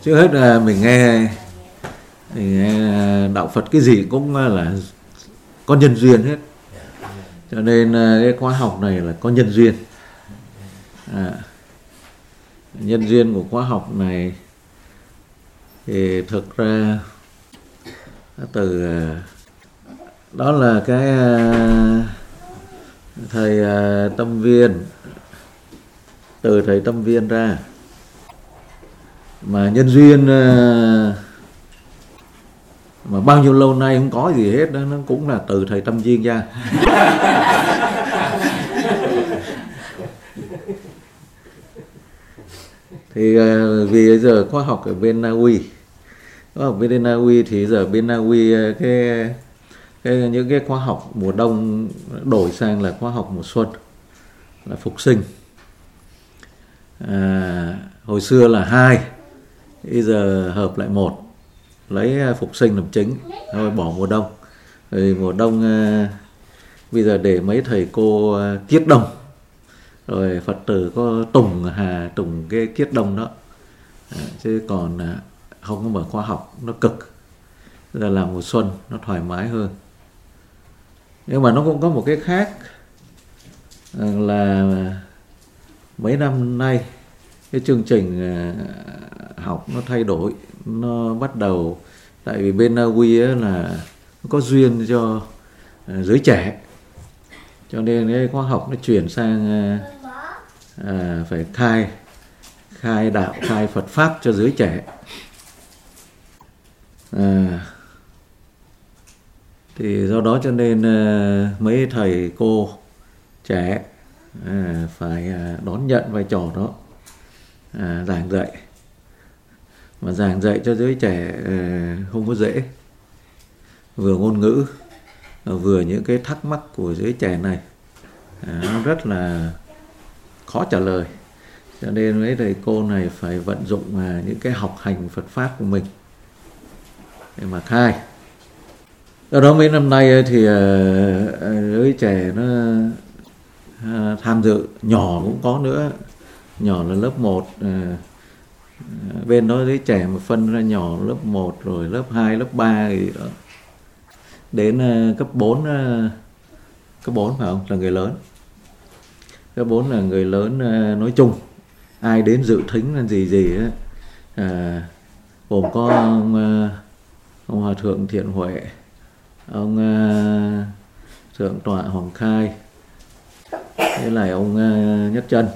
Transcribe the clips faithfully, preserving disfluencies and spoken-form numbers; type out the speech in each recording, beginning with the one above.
Trước hết là mình nghe, mình nghe đạo Phật cái gì cũng là có nhân duyên hết. Cho nên cái khóa học này là có nhân duyên. À, nhân duyên của khóa học này thì thực ra từ đó là cái thầy Tâm Viên, từ thầy Tâm Viên ra. Mà nhân duyên mà bao nhiêu lâu nay không có gì hết đó, nó cũng là từ thầy Tâm Viên ra. Thì vì bây giờ khóa học ở bên Na Uy, khóa học bên Na Uy thì giờ bên Na Uy cái, cái những cái khóa học mùa đông đổi sang là khóa học mùa xuân, là phục sinh. À, hồi xưa là hai, bây giờ hợp lại một, lấy phục sinh làm chính, thôi bỏ mùa đông. Rồi mùa đông bây giờ để mấy thầy cô kiết đông, rồi Phật tử có tùng hà tùng cái kiết đông đó. À, chứ còn không có mở khóa học, nó cực. Giờ làm mùa xuân nó thoải mái hơn. Nhưng mà nó cũng có một cái khác là mấy năm nay cái chương trình học nó thay đổi. Nó bắt đầu, tại vì bên Na Uy là nó có duyên cho giới trẻ, cho nên cái khóa học nó chuyển sang à, phải khai khai đạo, khai Phật pháp cho giới trẻ. À, thì do đó cho nên à, mấy thầy cô trẻ à, phải à, đón nhận vai trò đó, à, giảng dạy. Mà giảng dạy cho giới trẻ à, không có dễ, vừa ngôn ngữ, vừa những cái thắc mắc của giới trẻ này à, nó rất là khó trả lời. Cho nên mấy thầy cô này phải vận dụng à, những cái học hành Phật pháp của mình để mà khai. Do đó mấy năm nay thì à, giới trẻ nó à, tham dự, nhỏ cũng có nữa. Nhỏ là lớp một, à, bên đó giới trẻ mà phân ra nhỏ lớp một, rồi lớp hai, lớp ba gì đó. Đến uh, cấp bốn, uh, cấp bốn phải không? Là người lớn. Cấp bốn là người lớn uh, nói chung. Ai đến dự thính là gì gì á. À, gồm có ông, uh, ông Hòa Thượng Thiện Huệ, ông uh, Thượng tọa Hoàng Khai, với lại ông uh, Nhất Chân.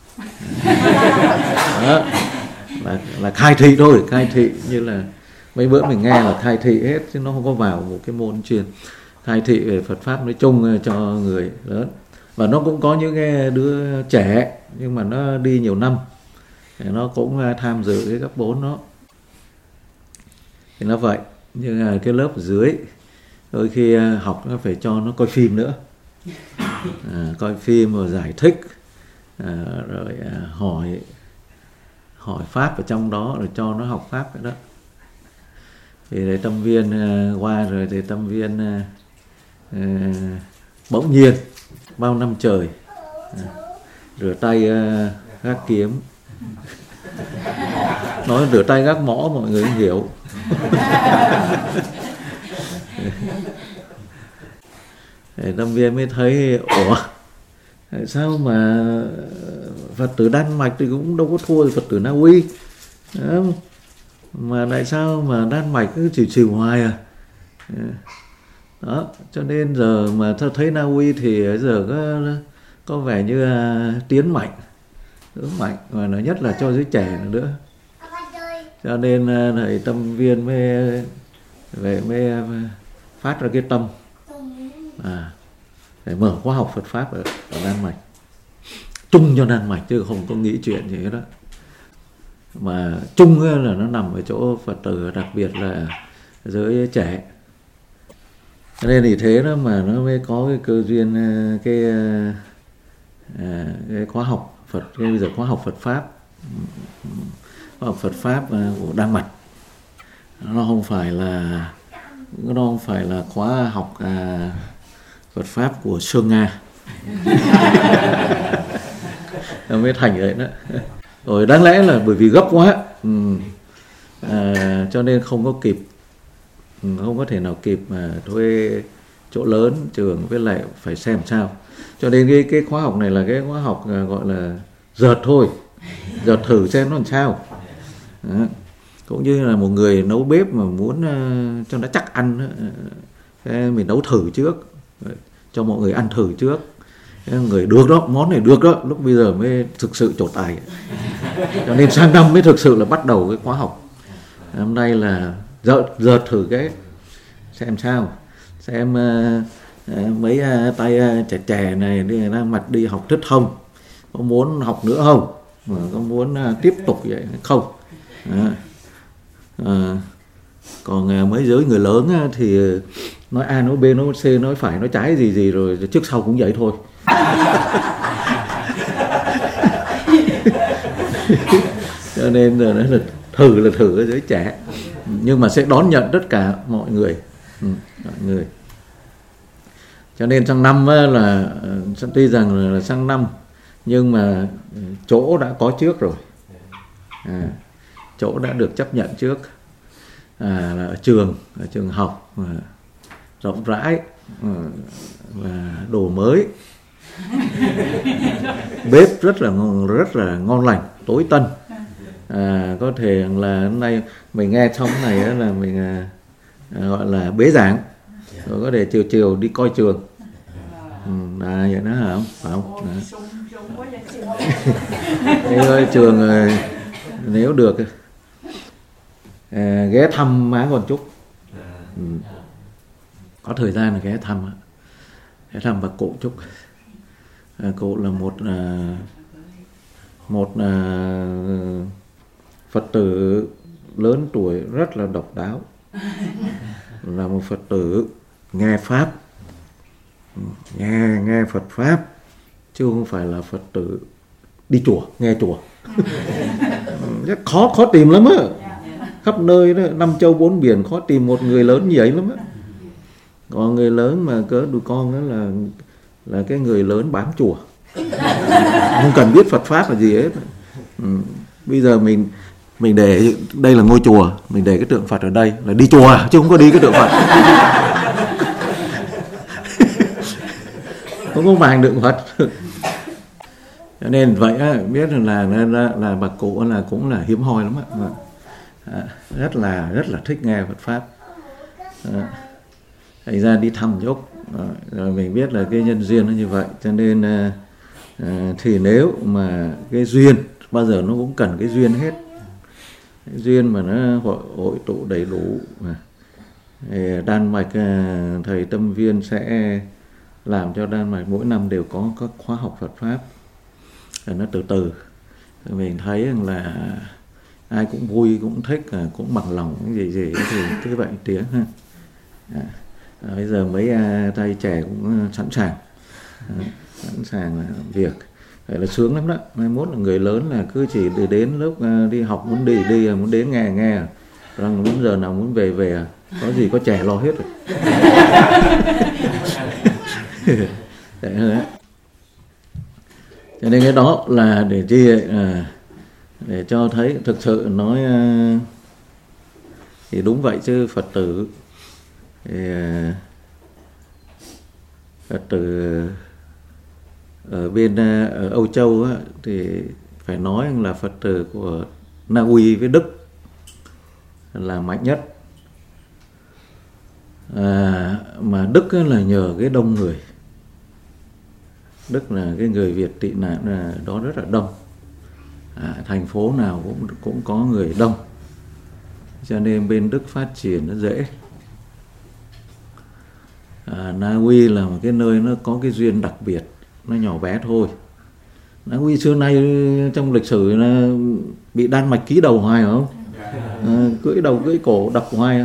Đó, là, là khai thị thôi, khai thị như là mấy bữa mình nghe là khai thị hết, chứ nó không có vào một cái môn chuyên. Khai thị về Phật pháp nói chung cho người lớn. Và nó cũng có những cái đứa trẻ nhưng mà nó đi nhiều năm, nó cũng tham dự cái cấp bốn đó. Thì nó vậy. Nhưng mà cái lớp ở dưới đôi khi học nó phải cho nó coi phim nữa, à, coi phim rồi giải thích, à, rồi à, hỏi hỏi pháp ở trong đó, rồi cho nó học pháp vậy đó. Thì thầy Tâm Viên uh, qua rồi thì Tâm Viên uh, uh, bỗng nhiên bao năm trời uh, rửa tay uh, gác kiếm. Nói rửa tay gác mõ mọi người không hiểu. Thầy Tâm Viên mới thấy ủa, tại sao mà Phật tử Đan Mạch thì cũng đâu có thua Phật tử Na Uy, mà tại sao mà Đan Mạch cứ chịu chịu hoài à? Đó, cho nên giờ mà thấy Na Uy thì giờ có có vẻ như là tiến mạnh, tiến mạnh, mà nó nhất là cho giới trẻ nữa. Cho nên thầy Tâm Viên mới về mới phát ra cái tâm à, để mở khóa học Phật pháp ở, ở Đan Mạch, chung cho Đan Mạch chứ không có nghĩ chuyện gì hết đó. Mà chung là nó nằm ở chỗ Phật tử, đặc biệt là giới trẻ. Nên thì thế đó mà nó mới có cái cơ duyên, cái, cái khóa học Phật, cái bây giờ khóa học Phật pháp, khóa học Phật pháp của Đan Mạch. Nó không phải là nó không phải là khóa học à, Phật pháp của Sương Nga. Nó mới thành vậy đó. Rồi đáng lẽ là bởi vì gấp quá, ừ. à, cho nên không có kịp, không có thể nào kịp mà thuê chỗ lớn trường, với lại phải xem sao. Cho nên cái cái khóa học này là cái khóa học gọi là dợt thôi, dợt thử xem nó làm sao. Đó. Cũng như là một người nấu bếp mà muốn uh, cho nó chắc ăn, uh, mình nấu thử trước, cho mọi người ăn thử trước. Người được đó, món này được đó, lúc bây giờ mới thực sự trổ tài. Cho nên sang năm mới thực sự là bắt đầu cái khóa học. Hôm nay là dợt, dợt thử cái xem sao, xem uh, uh, mấy uh, tay uh, trẻ trẻ này đi đang mặt đi học thích không, có muốn học nữa không, mà có muốn uh, tiếp tục vậy không. À, à, còn uh, mấy giới người lớn uh, thì nói A nói B nói C nói phải nói trái gì gì rồi trước sau cũng vậy thôi. Cho nên là, là thử là thử ở giới trẻ, nhưng mà sẽ đón nhận tất cả mọi người, ừ, mọi người. Cho nên sang năm là tuy rằng là sang năm nhưng mà chỗ đã có trước rồi, à, chỗ đã được chấp nhận trước, à, là ở trường, ở trường học à, rộng rãi à, và đồ mới, bếp rất là ngon, rất là ngon lành, tối tân. À, có thể là hôm nay mình nghe xong cái này là mình à, gọi là bế giảng, rồi có thể chiều chiều đi coi trường. Ừ, à, vậy đó hả? Phải không? Đi coi trường nếu được à, ghé thăm má con Trúc. Ừ. Có thời gian là ghé thăm, ghé thăm bà cụ Trúc. À, cụ là một à, một à, Phật tử lớn tuổi rất là độc đáo, là một Phật tử nghe Pháp, nghe nghe Phật Pháp, chứ không phải là Phật tử đi chùa, nghe chùa. Rất khó khó tìm lắm á, khắp nơi đó, năm châu bốn biển khó tìm một người lớn như vậy lắm á. Còn người lớn mà cỡ đứa con đó là là cái người lớn bám chùa, không cần biết Phật Pháp là gì hết. Ừ. Bây giờ mình mình để đây là ngôi chùa, mình để cái tượng Phật ở đây là đi chùa chứ không có đi cái tượng Phật. Không có màng tượng Phật. Cho nên vậy á, biết là là, là là bà cụ là cũng là hiếm hoi lắm á, à, rất là rất là thích nghe Phật Pháp. À, thành ra đi thăm Trúc rồi mình biết là cái nhân duyên nó như vậy. Cho nên à, à, thì nếu mà cái duyên bao giờ nó cũng cần cái duyên hết, cái duyên mà nó hội, hội tụ đầy đủ. Thì Đan Mạch thầy Tâm Viên sẽ làm cho Đan Mạch mỗi năm đều có các khóa học Phật Pháp, rồi nó từ từ mình thấy là ai cũng vui, cũng thích, cũng bằng lòng cái gì gì thì cứ vậy tiếng ha. À, bây giờ mấy tay trẻ cũng sẵn sàng, à, sẵn sàng làm việc. Vậy là sướng lắm đó. Mai mốt là người lớn là cứ chỉ từ đến lúc đi học muốn đi đi, muốn đến nghe nghe, rồi muốn giờ nào muốn về về, có gì có trẻ lo hết rồi. Đấy thôi á. Cho nên cái đó là để chi, à, để cho thấy thực sự nói à, thì đúng vậy chứ Phật tử thì, à, Phật tử ở bên ở Âu Châu á, thì phải nói là Phật tử của Na Uy với Đức là mạnh nhất. À, mà Đức là nhờ cái đông người. Đức là cái người Việt tị nạn là đó rất là đông, à, thành phố nào cũng cũng có người đông, cho nên bên Đức phát triển nó dễ. À, Na Uy là một cái nơi nó có cái duyên đặc biệt, nó nhỏ bé thôi. Na Uy xưa nay trong lịch sử là bị Đan Mạch ký đầu hoài không? À, cưỡi đầu cưỡi cổ đập hoài.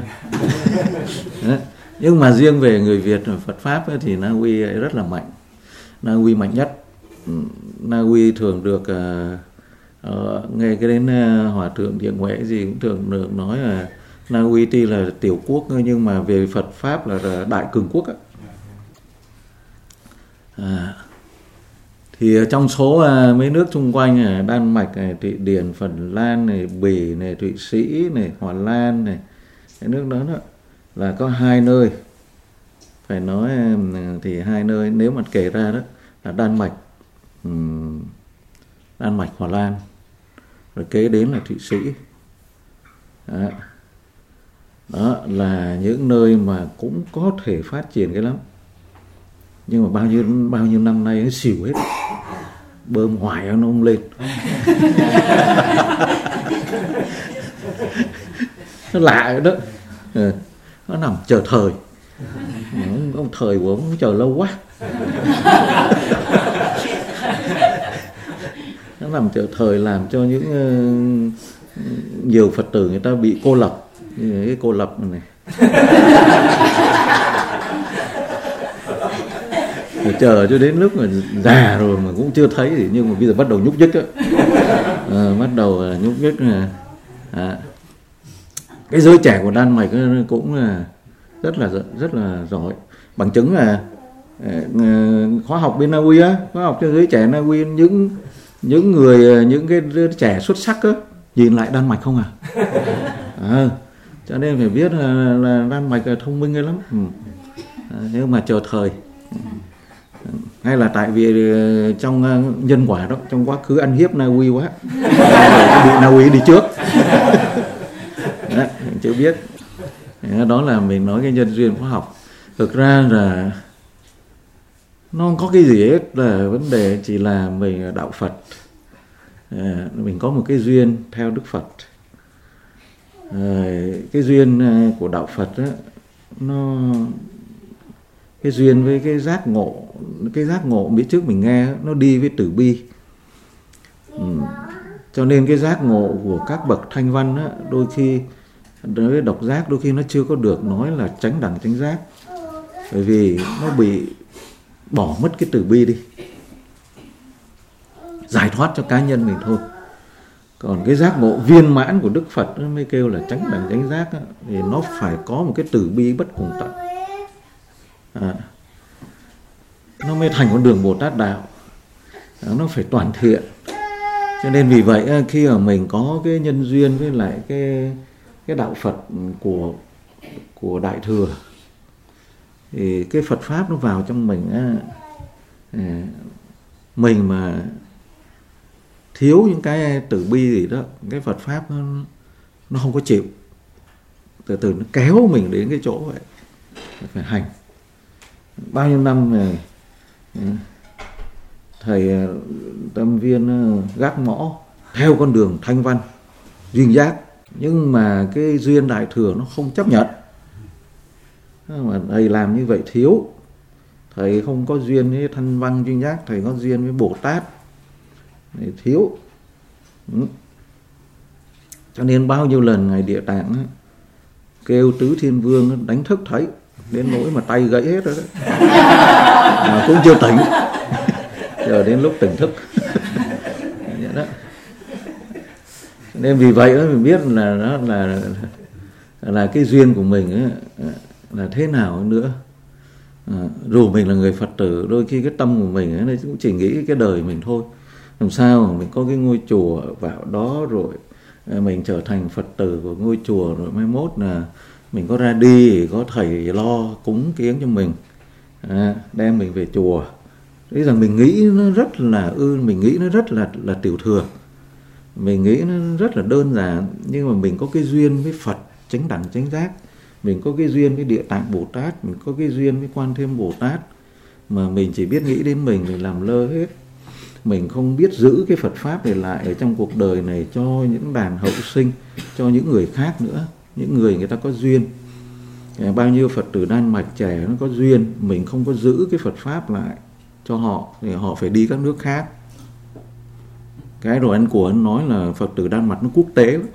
Nhưng mà riêng về người Việt Phật Pháp ấy, thì Na Uy rất là mạnh. Na Uy mạnh nhất. Na Uy thường được uh, uh, nghe cái đến uh, Hòa thượng Thiện Huệ gì cũng thường được nói là Na Uy tuy là tiểu quốc nhưng mà về Phật Pháp là đại cường quốc á. À, Thì trong số à, mấy nước xung quanh này, Đan Mạch này, Thụy Điển, Phần Lan này, Bỉ này, Thụy Sĩ này, Hà Lan này, cái nước đó, đó là có hai nơi, phải nói thì hai nơi nếu mà kể ra đó là Đan Mạch, um, Đan Mạch, Hà Lan, rồi kế đến là Thụy Sĩ. Đó. Đó là những nơi mà cũng có thể phát triển cái lắm, nhưng mà bao nhiêu bao nhiêu năm nay nó xỉu hết, bơm hoài nó không lên. Nó lạ đó, ừ. Nó nằm chờ thời, ông, ông thời của ông chờ lâu quá. Nó nằm chờ thời làm cho những uh, nhiều Phật tử người ta bị cô lập, cái cô lập này. Phải chờ cho đến lúc mà già rồi mà cũng chưa thấy gì, nhưng mà bây giờ bắt đầu nhúc nhích á, à, bắt đầu nhúc nhích là à. Cái giới trẻ của Đan Mạch cũng là rất là rất là giỏi, bằng chứng là khóa học bên Na Uy á, khóa học cho giới trẻ Na Uy, những những người những cái đứa trẻ xuất sắc á nhìn lại Đan Mạch không à, à cho nên phải biết là, là Đan Mạch là thông minh lắm, ừ. À, nhưng mà chờ thời, hay là tại vì trong nhân quả đó, trong quá khứ ăn hiếp Na Uy quá, bị Na Uy đi trước. Đó, mình chưa biết. Đó là mình nói cái nhân duyên khoa học. Thực ra là nó không có cái gì hết, là vấn đề chỉ là mình đạo Phật, à, mình có một cái duyên theo Đức Phật. À, cái duyên của đạo Phật đó, nó cái duyên với cái giác ngộ, cái giác ngộ biết trước mình nghe nó đi với từ bi, ừ. Cho nên cái giác ngộ của các bậc thanh văn á, đôi khi đối với độc giác đôi khi nó chưa có được nói là chánh đẳng chánh giác, bởi vì nó bị bỏ mất cái từ bi đi, giải thoát cho cá nhân mình thôi. Còn cái giác ngộ viên mãn của Đức Phật nó mới kêu là chánh đẳng chánh giác á, thì nó phải có một cái từ bi bất cùng tận, à, nó mới thành con đường Bồ Tát đạo, à, nó phải toàn thiện. Cho nên vì vậy khi mà mình có cái nhân duyên với lại cái cái đạo Phật của của Đại Thừa, thì cái Phật pháp nó vào trong mình á, mình mà thiếu những cái từ bi gì đó, cái Phật pháp nó, nó không có chịu, từ từ nó kéo mình đến cái chỗ vậy, phải hành. Bao nhiêu năm này thầy Tâm Viên gác mõ theo con đường thanh văn duyên giác, nhưng mà cái duyên Đại Thừa nó không chấp nhận, mà thầy làm như vậy thiếu. Thầy không có duyên với thanh văn duyên giác, thầy có duyên với Bồ Tát, thầy thiếu. Ừ. Cho nên bao nhiêu lần Ngài Địa Tạng ấy, kêu Tứ Thiên Vương đánh thức thấy, đến nỗi mà tay gãy hết rồi đấy, mà cũng chưa tỉnh, chờ đến lúc tỉnh thức. Đó. Nên vì vậy đó mình biết là đó là, là là cái duyên của mình ấy, là thế nào nữa. À, dù mình là người Phật tử, đôi khi cái tâm của mình ấy, cũng chỉ nghĩ cái đời mình thôi, làm sao mà mình có cái ngôi chùa vào đó rồi mình trở thành Phật tử của ngôi chùa, rồi mai mốt là mình có ra đi có thầy lo cúng kiến cho mình, à, đem mình về chùa. Thế rằng mình nghĩ nó rất là ư, mình nghĩ nó rất là là tiểu thừa, mình nghĩ nó rất là đơn giản, nhưng mà mình có cái duyên với Phật chánh đẳng chánh giác, mình có cái duyên với Địa Tạng Bồ Tát, mình có cái duyên với Quan Thế Âm Bồ Tát, mà mình chỉ biết nghĩ đến mình, mình làm lơ hết. Mình không biết giữ cái Phật Pháp này lại ở trong cuộc đời này cho những đàn hậu sinh, cho những người khác nữa, những người người ta có duyên. Bao nhiêu Phật tử Đan Mạch trẻ nó có duyên, mình không có giữ cái Phật Pháp lại cho họ, thì họ phải đi các nước khác. Cái rồi anh của anh nói là Phật tử Đan Mạch nó quốc tế lắm.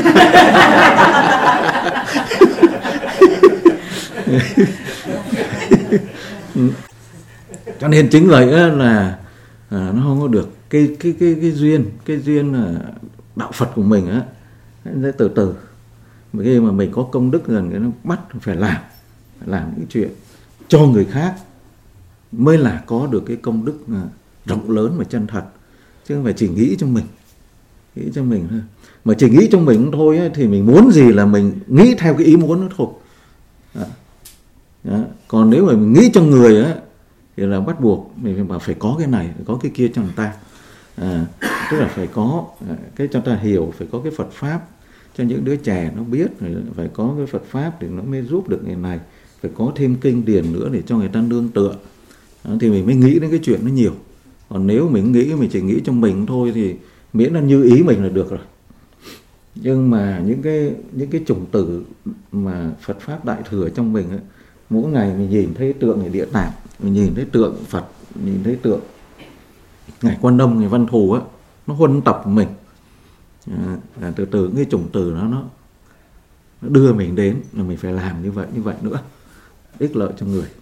Cho nên chính vậy là à, nó không có được cái cái cái cái duyên, cái duyên là đạo Phật của mình á, nó từ từ. Khi mà mình có công đức rồi, nó bắt phải làm, phải làm những chuyện cho người khác mới là có được cái công đức rộng lớn và chân thật, chứ không phải chỉ nghĩ trong mình, nghĩ trong mình thôi. Mà chỉ nghĩ trong mình thôi ấy, thì mình muốn gì là mình nghĩ theo cái ý muốn nó thôi. Đó. Đó. Còn nếu mà mình nghĩ trong người ấy, thì là bắt buộc mình phải bảo phải có cái này, phải có cái kia cho người ta. À, tức là phải có cái cho ta hiểu, phải có cái Phật Pháp cho những đứa trẻ nó biết, phải có cái Phật Pháp thì nó mới giúp được người này, phải có thêm kinh điển nữa để cho người ta nương tựa. Đó, thì mình mới nghĩ đến cái chuyện nó nhiều. Còn nếu mình nghĩ, mình chỉ nghĩ trong mình thôi thì miễn là như ý mình là được rồi. Nhưng mà những cái những cái chủng tử mà Phật Pháp Đại Thừa trong mình ấy, mỗi ngày mình nhìn thấy tượng người Địa Tạng, mình nhìn thấy tượng Phật, nhìn thấy tượng Ngài Quan Âm, Ngài Văn Thù á, nó huân tập mình. À, từ từ cái chủng tử nó, nó nó đưa mình đến là mình phải làm như vậy như vậy nữa, ích lợi cho người.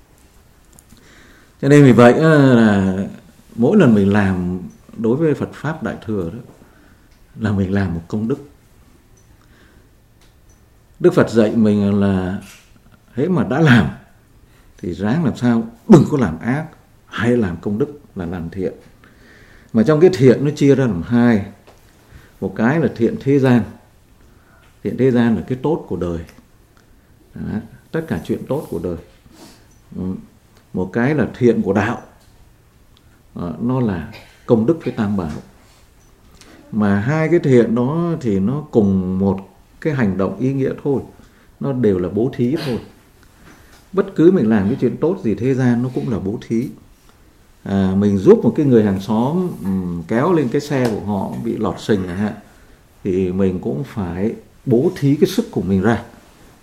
Cho nên vì vậy là mỗi lần mình làm đối với Phật Pháp Đại Thừa đó là mình làm một công đức. Đức Phật dạy mình là hễ mà đã làm thì ráng làm sao đừng có làm ác, hay làm công đức là làm thiện. Mà trong cái thiện nó chia ra làm hai. Một cái là thiện thế gian. Thiện thế gian là cái tốt của đời. Đó, tất cả chuyện tốt của đời. Một cái là thiện của đạo. Đó, nó là công đức với tam bảo. Mà hai cái thiện đó thì nó cùng một cái hành động ý nghĩa thôi. Nó đều là bố thí thôi. Bất cứ mình làm cái chuyện tốt gì thế gian nó cũng là bố thí. À, mình giúp một cái người hàng xóm um, kéo lên cái xe của họ bị lọt sình chẳng hạn, thì mình cũng phải bố thí cái sức của mình ra.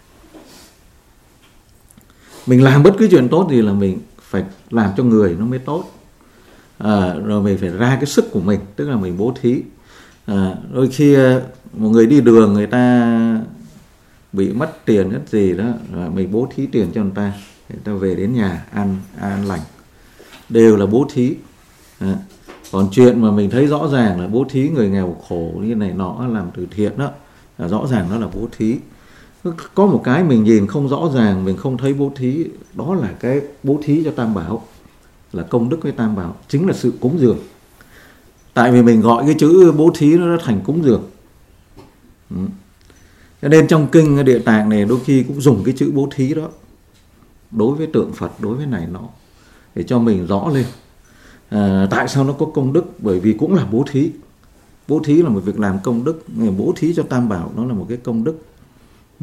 Mình làm bất cứ chuyện tốt gì là mình phải làm cho người nó mới tốt. À, rồi mình phải ra cái sức của mình, tức là mình bố thí. À, đôi khi một người đi đường người ta bị mất tiền hết gì đó, mình bố thí tiền cho người ta, người ta về đến nhà ăn an lành, đều là bố thí. À, còn chuyện mà mình thấy rõ ràng là bố thí người nghèo khổ như này nọ, làm từ thiện đó, là rõ ràng nó là bố thí. Có một cái mình nhìn không rõ ràng, mình không thấy bố thí, đó là cái bố thí cho tam bảo, là công đức với tam bảo, chính là sự cúng dường. Tại vì mình gọi cái chữ bố thí nó thành cúng dường. Ừ. Cho nên trong kinh Địa Tạng này đôi khi cũng dùng cái chữ bố thí đó đối với tượng Phật, đối với này nọ, để cho mình rõ lên. À, tại sao nó có công đức? Bởi vì cũng là bố thí. Bố thí là một việc làm công đức. Bố thí cho tam bảo nó là một cái công đức. Ừ.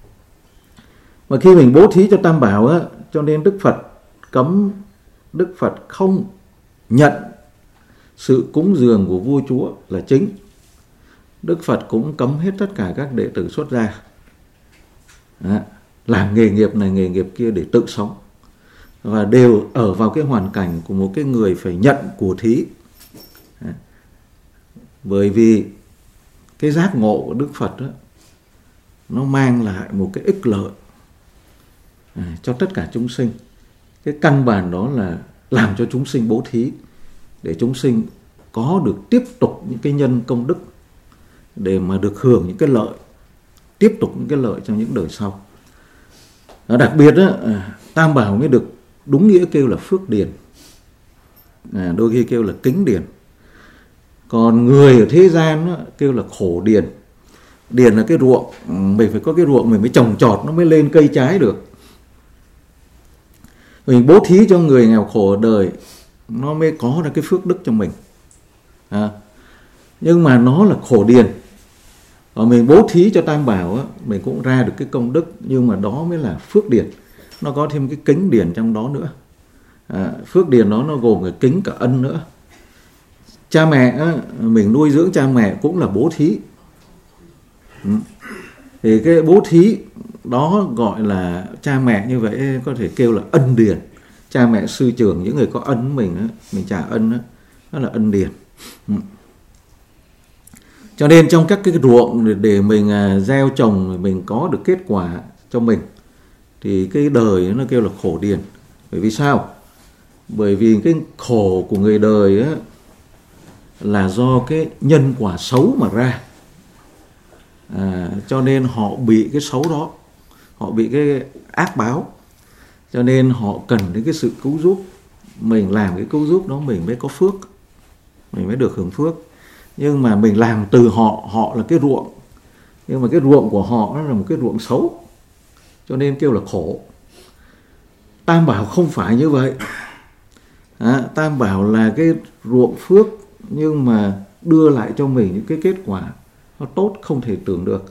Mà khi mình bố thí cho tam bảo á, cho nên Đức Phật cấm, Đức Phật không nhận sự cúng dường của vua chúa là chính. Đức Phật cũng cấm hết tất cả các đệ tử xuất gia đó, làm nghề nghiệp này nghề nghiệp kia để tự sống, và đều ở vào cái hoàn cảnh của một cái người phải nhận của thí. Đó. Bởi vì cái giác ngộ của Đức Phật đó, nó mang lại một cái ích lợi à, cho tất cả chúng sinh. Cái căn bản đó là làm cho chúng sinh bố thí, để chúng sinh có được tiếp tục những cái nhân công đức, để mà được hưởng những cái lợi, tiếp tục những cái lợi trong những đời sau. À, đặc biệt đó, tam bảo mới được đúng nghĩa kêu là phước điền, à, đôi khi kêu là kính điền. Còn người ở thế gian đó, kêu là khổ điền. Điền là cái ruộng, mình phải có cái ruộng mình mới trồng trọt nó mới lên cây trái được. Mình bố thí cho người nghèo khổ ở đời, nó mới có được cái phước đức cho mình. À, nhưng mà nó là khổ điền. Còn mình bố thí cho tam bảo á, mình cũng ra được cái công đức, nhưng mà đó mới là phước điền. Nó có thêm cái kính điền trong đó nữa. À, phước điền đó nó gồm cả kính cả ân nữa. Cha mẹ á, mình nuôi dưỡng cha mẹ cũng là bố thí. Ừ. Thì cái bố thí đó gọi là cha mẹ, như vậy có thể kêu là ân điền. Cha mẹ sư trưởng, những người có ân mình á, mình trả ân á, đó là ân điền. Ừ. Cho nên trong các cái ruộng để mình gieo trồng, mình có được kết quả cho mình, thì cái đời nó kêu là khổ điền. Bởi vì sao? Bởi vì cái khổ của người đời á, là do cái nhân quả xấu mà ra. À, cho nên họ bị cái xấu đó, họ bị cái ác báo, cho nên họ cần đến cái sự cứu giúp mình làm cái cứu giúp đó mình mới có phước, mình mới được hưởng phước. Nhưng mà mình làm từ họ, họ là cái ruộng, nhưng mà cái ruộng của họ nó là một cái ruộng xấu, cho nên kêu là khổ. Tam bảo không phải như vậy. À, Tam bảo là cái ruộng phước, nhưng mà đưa lại cho mình những cái kết quả nó tốt không thể tưởng được.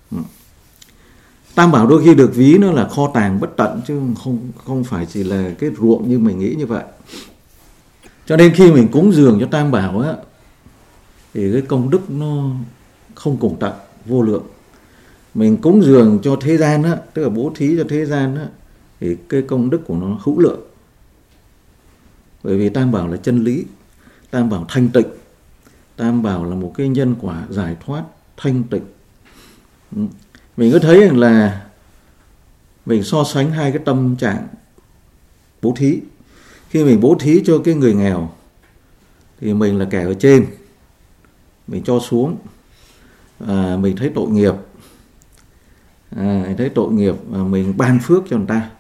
Tam bảo đôi khi được ví nó là kho tàng bất tận, chứ không không phải chỉ là cái ruộng như mình nghĩ như vậy. Cho nên khi mình cúng dường cho Tam bảo á, thì cái công đức nó không cùng tận, vô lượng. Mình cúng dường cho thế gian á, tức là bố thí cho thế gian á, thì cái công đức của nó hữu lượng. Bởi vì Tam bảo là chân lý, Tam bảo thanh tịnh, Tam bảo là một cái nhân quả giải thoát thanh tịnh. Mình có thấy là mình so sánh hai cái tâm trạng bố thí. Khi mình bố thí cho cái người nghèo thì mình là kẻ ở trên, mình cho xuống, à, mình thấy tội nghiệp, à, mình thấy tội nghiệp và mình ban phước cho người ta.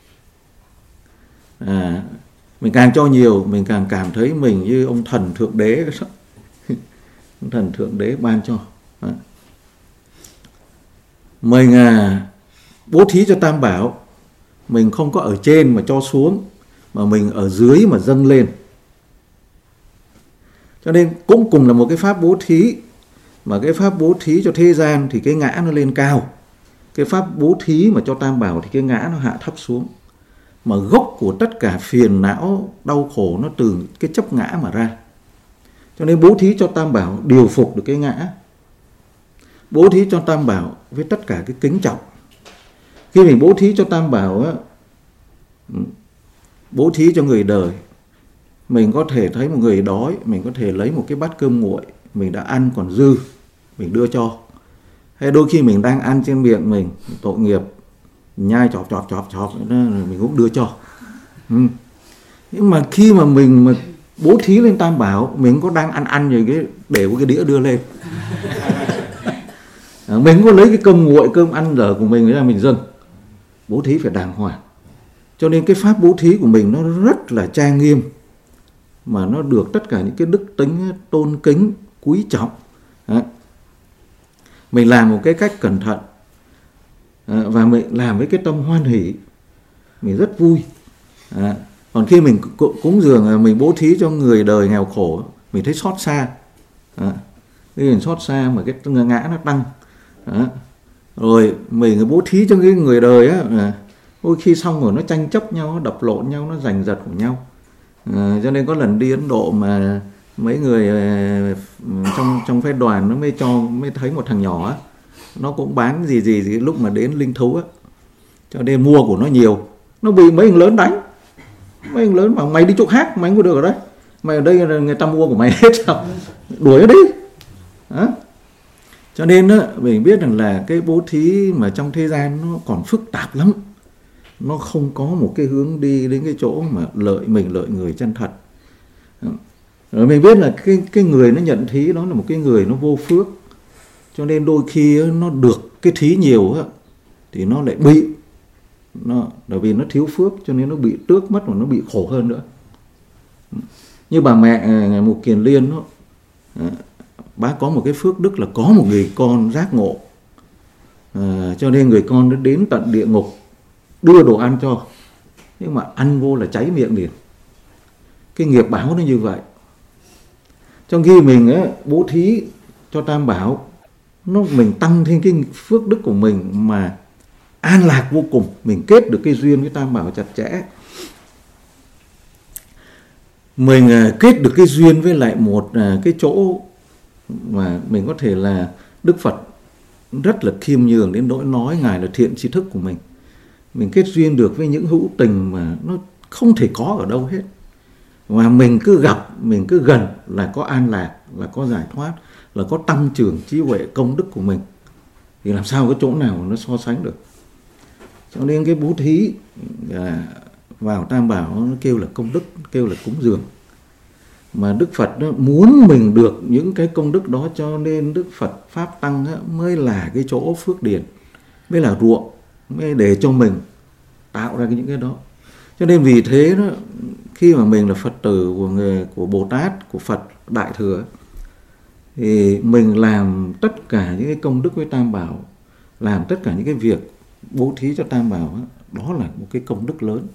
À, mình càng cho nhiều mình càng cảm thấy mình như ông thần thượng đế, ông thần thượng đế ban cho. À. Mình à, bố thí cho Tam bảo, mình không có ở trên mà cho xuống, mà mình ở dưới mà dâng lên. Cho nên cũng cùng là một cái pháp bố thí, mà cái pháp bố thí cho thế gian thì cái ngã nó lên cao, cái pháp bố thí mà cho Tam bảo thì cái ngã nó hạ thấp xuống. Mà gốc của tất cả phiền não đau khổ nó từ cái chấp ngã mà ra. Cho nên bố thí cho Tam bảo điều phục được cái ngã, bố thí cho Tam bảo với tất cả cái kính trọng. Khi mình bố thí cho Tam bảo á, bố thí cho người đời, mình có thể thấy một người đói, mình có thể lấy một cái bát cơm nguội, mình đã ăn còn dư, mình đưa cho. Hay đôi khi mình đang ăn trên miệng mình, tội nghiệp, nhai chọp chọp chọp chọp, mình cũng đưa cho. Ừ. Nhưng mà khi mà mình mà bố thí lên Tam bảo, mình có đang ăn ăn rồi cái để một cái đĩa đưa lên. Mình có lấy cái cơm nguội, cơm ăn dở của mình ra mình dâng. Bố thí phải đàng hoàng. Cho nên cái pháp bố thí của mình nó rất là trang nghiêm, mà nó được tất cả những cái đức tính tôn kính, quý trọng. Đấy. Mình làm một cái cách cẩn thận, và mình làm với cái tâm hoan hỷ, mình rất vui. À, còn khi mình cúng dường, mình bố thí cho người đời nghèo khổ, mình thấy xót xa. À, mình xót xa mà cái ngã nó tăng. À, rồi mình bố thí cho cái người đời á, à, đôi khi xong rồi nó tranh chấp nhau, nó đập lộn nhau, nó giành giật của nhau. À, cho nên có lần đi Ấn Độ mà mấy người trong trong phái đoàn nó mới cho mới thấy một thằng nhỏ á, nó cũng bán gì gì gì lúc mà đến linh thú á, cho nên mua của nó nhiều, nó bị mấy thằng lớn đánh. Mấy thằng lớn bảo mày đi chỗ khác, mày không có được ở đây, mày ở đây là người ta mua của mày hết sao, đuổi nó đi. Đó. Cho nên á, mình biết rằng là cái bố thí mà trong thế gian nó còn phức tạp lắm, nó không có một cái hướng đi đến cái chỗ mà lợi mình lợi người chân thật. Rồi mình biết là cái cái người nó nhận thí đó là một cái người nó vô phước, cho nên đôi khi nó được cái thí nhiều á thì nó lại bị nó, bởi vì nó thiếu phước cho nên nó bị tước mất và nó bị khổ hơn nữa. Như bà mẹ Mục Kiền Liên đó, bác có một cái phước đức là có một người con giác ngộ, à, cho nên người con nó đến tận địa ngục đưa đồ ăn cho, nhưng mà ăn vô là cháy miệng liền. Cái nghiệp báo nó như vậy. Trong khi mình ấy, bố thí cho Tam bảo, nó mình tăng thêm cái phước đức của mình mà an lạc vô cùng, mình kết được cái duyên với Tam bảo chặt chẽ. Mình kết được cái duyên với lại một cái chỗ mà mình có thể là Đức Phật rất là khiêm nhường đến nỗi nói Ngài là thiện tri thức của mình. Mình kết duyên được với những hữu tình mà nó không thể có ở đâu hết. Mà mình cứ gặp, mình cứ gần là có an lạc, là có giải thoát, là có tăng trưởng trí huệ công đức của mình. Thì làm sao có chỗ nào mà nó so sánh được. Cho nên cái bố thí vào Tam bảo nó kêu là công đức, kêu là cúng dường. Mà Đức Phật nó muốn mình được những cái công đức đó, cho nên Đức Phật Pháp Tăng mới là cái chỗ phước điền, mới là ruộng, mới để cho mình tạo ra những cái đó. Cho nên vì thế đó, khi mà mình là Phật tử của người của Bồ Tát, của Phật Đại Thừa, thì mình làm tất cả những cái công đức với Tam Bảo, làm tất cả những cái việc bố thí cho Tam Bảo, đó là một cái công đức lớn.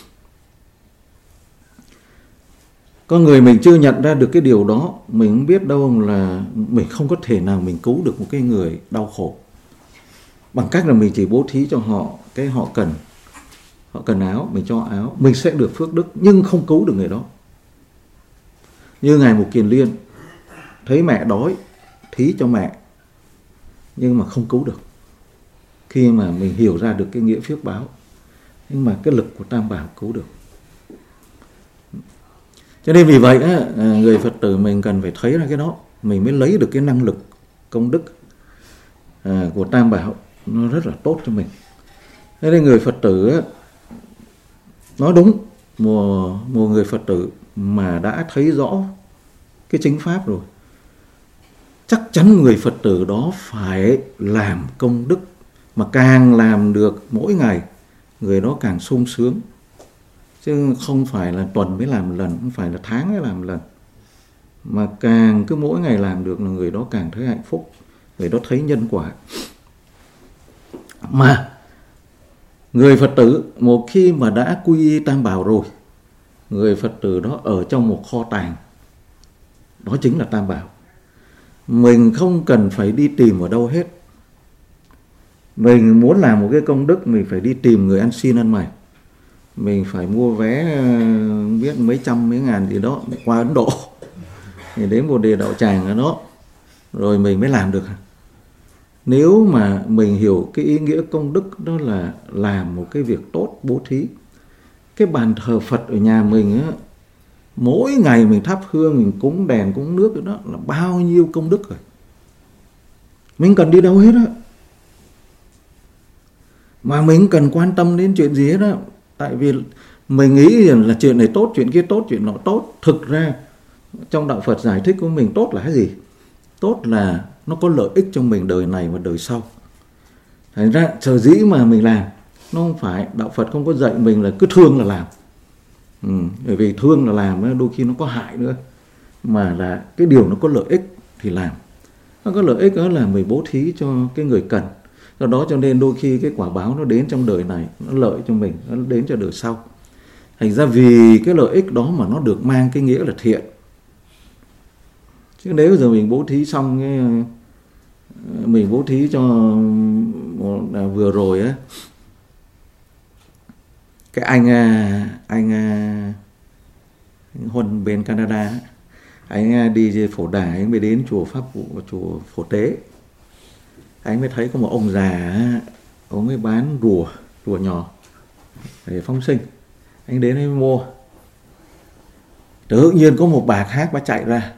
Con người mình chưa nhận ra được cái điều đó, mình không biết đâu là mình không có thể nào mình cứu được một cái người đau khổ bằng cách là mình chỉ bố thí cho họ cái họ cần. Họ cần áo, mình cho áo, mình sẽ được phước đức, nhưng không cứu được người đó. Như Ngài Mục Kiền Liên, thấy mẹ đói, thí cho mẹ, nhưng mà không cứu được. Khi mà mình hiểu ra được cái nghĩa phước báo, nhưng mà cái lực của Tam Bảo cứu được. Cho nên vì vậy, người Phật tử mình cần phải thấy ra cái đó, mình mới lấy được cái năng lực công đức của Tam Bảo, nó rất là tốt cho mình. Thế nên người Phật tử, nói đúng, một, một người Phật tử mà đã thấy rõ cái chính pháp rồi, chắc chắn người Phật tử đó phải làm công đức, mà càng làm được mỗi ngày, người đó càng sung sướng. Chứ không phải là tuần mới làm một lần, không phải là tháng mới làm một lần, mà càng cứ mỗi ngày làm được là người đó càng thấy hạnh phúc, người đó thấy nhân quả. Mà người Phật tử một khi mà đã quy y Tam Bảo rồi, người Phật tử đó ở trong một kho tàng, đó chính là Tam Bảo. Mình không cần phải đi tìm ở đâu hết. Mình muốn làm một cái công đức, mình phải đi tìm người ăn xin ăn mày, mình phải mua vé biết mấy trăm mấy ngàn gì đó qua Ấn Độ, thì đến Bồ Đề Đạo Tràng ở đó rồi mình mới làm được. Nếu mà mình hiểu cái ý nghĩa công đức đó là làm một cái việc tốt, bố thí, cái bàn thờ Phật ở nhà mình á, mỗi ngày mình thắp hương, mình cúng đèn, cúng nước đó là bao nhiêu công đức rồi. Mình cần đi đâu hết á, mà mình cần quan tâm đến chuyện gì hết á. Tại vì mình nghĩ là chuyện này tốt, chuyện kia tốt, chuyện nọ tốt. Thực ra trong đạo Phật giải thích của mình, tốt là cái gì? Tốt là nó có lợi ích cho mình đời này và đời sau. Thành ra sở dĩ mà mình làm, nó không phải, đạo Phật không có dạy mình là cứ thương là làm. Ừ, bởi vì thương là làm đôi khi nó có hại nữa, mà là cái điều nó có lợi ích thì làm. Nó có lợi ích đó là mình bố thí cho cái người cần. Do đó cho nên đôi khi cái quả báo nó đến trong đời này, nó lợi cho mình, nó đến cho đời sau. Thành ra vì cái lợi ích đó mà nó được mang cái nghĩa là thiện. Chứ nếu giờ mình bố thí xong cái, mình bố thí cho vừa rồi á, cái anh anh Huân bên Canada, anh đi Phổ Đà, anh mới đến chùa Pháp Vụ, chùa Phổ Tế, anh mới thấy có một ông già, ông ấy bán rùa, rùa nhỏ để phóng sinh. Anh đến anh mua, tự nhiên có một bà khác bà chạy ra,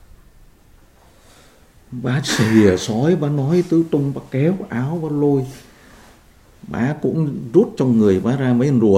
bà xìa sói, bà nói tứ tung, bà kéo áo, bà lôi, bà cũng rút trong người bà ra mấy con rùa,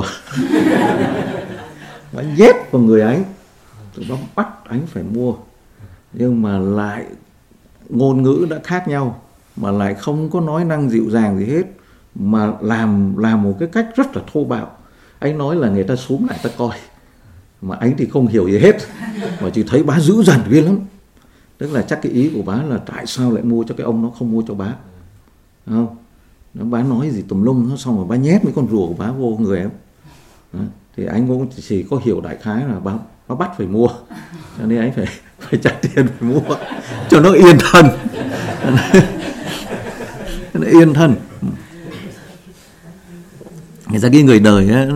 bà nhét vào người anh, bà bắt anh phải mua. Nhưng mà lại ngôn ngữ đã khác nhau, mà lại không có nói năng dịu dàng gì hết, mà làm làm một cái cách rất là thô bạo. Anh nói là người ta xúm lại ta coi, mà anh thì không hiểu gì hết, mà chỉ thấy bá dữ dằn ghê lắm. Tức là chắc cái ý của bá là tại sao lại mua cho cái ông nó không mua cho bá, không? Nó bá nói gì tùm lum, nó xong rồi bá nhét mấy con rùa của bá vô người em. Đó. Thì anh cũng chỉ có hiểu đại khái là bá, bá bắt phải mua, cho nên anh phải phải trả tiền phải mua cho nó yên thân, nó yên thân. Người ta cái người đời á,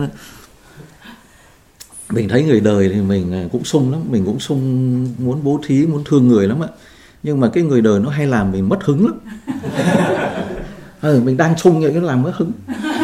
mình thấy người đời thì mình cũng sung lắm, mình cũng sung muốn bố thí, muốn thương người lắm ạ. Nhưng mà cái người đời nó hay làm mình mất hứng lắm. Ừ, mình đang sung vậy nó làm mất hứng.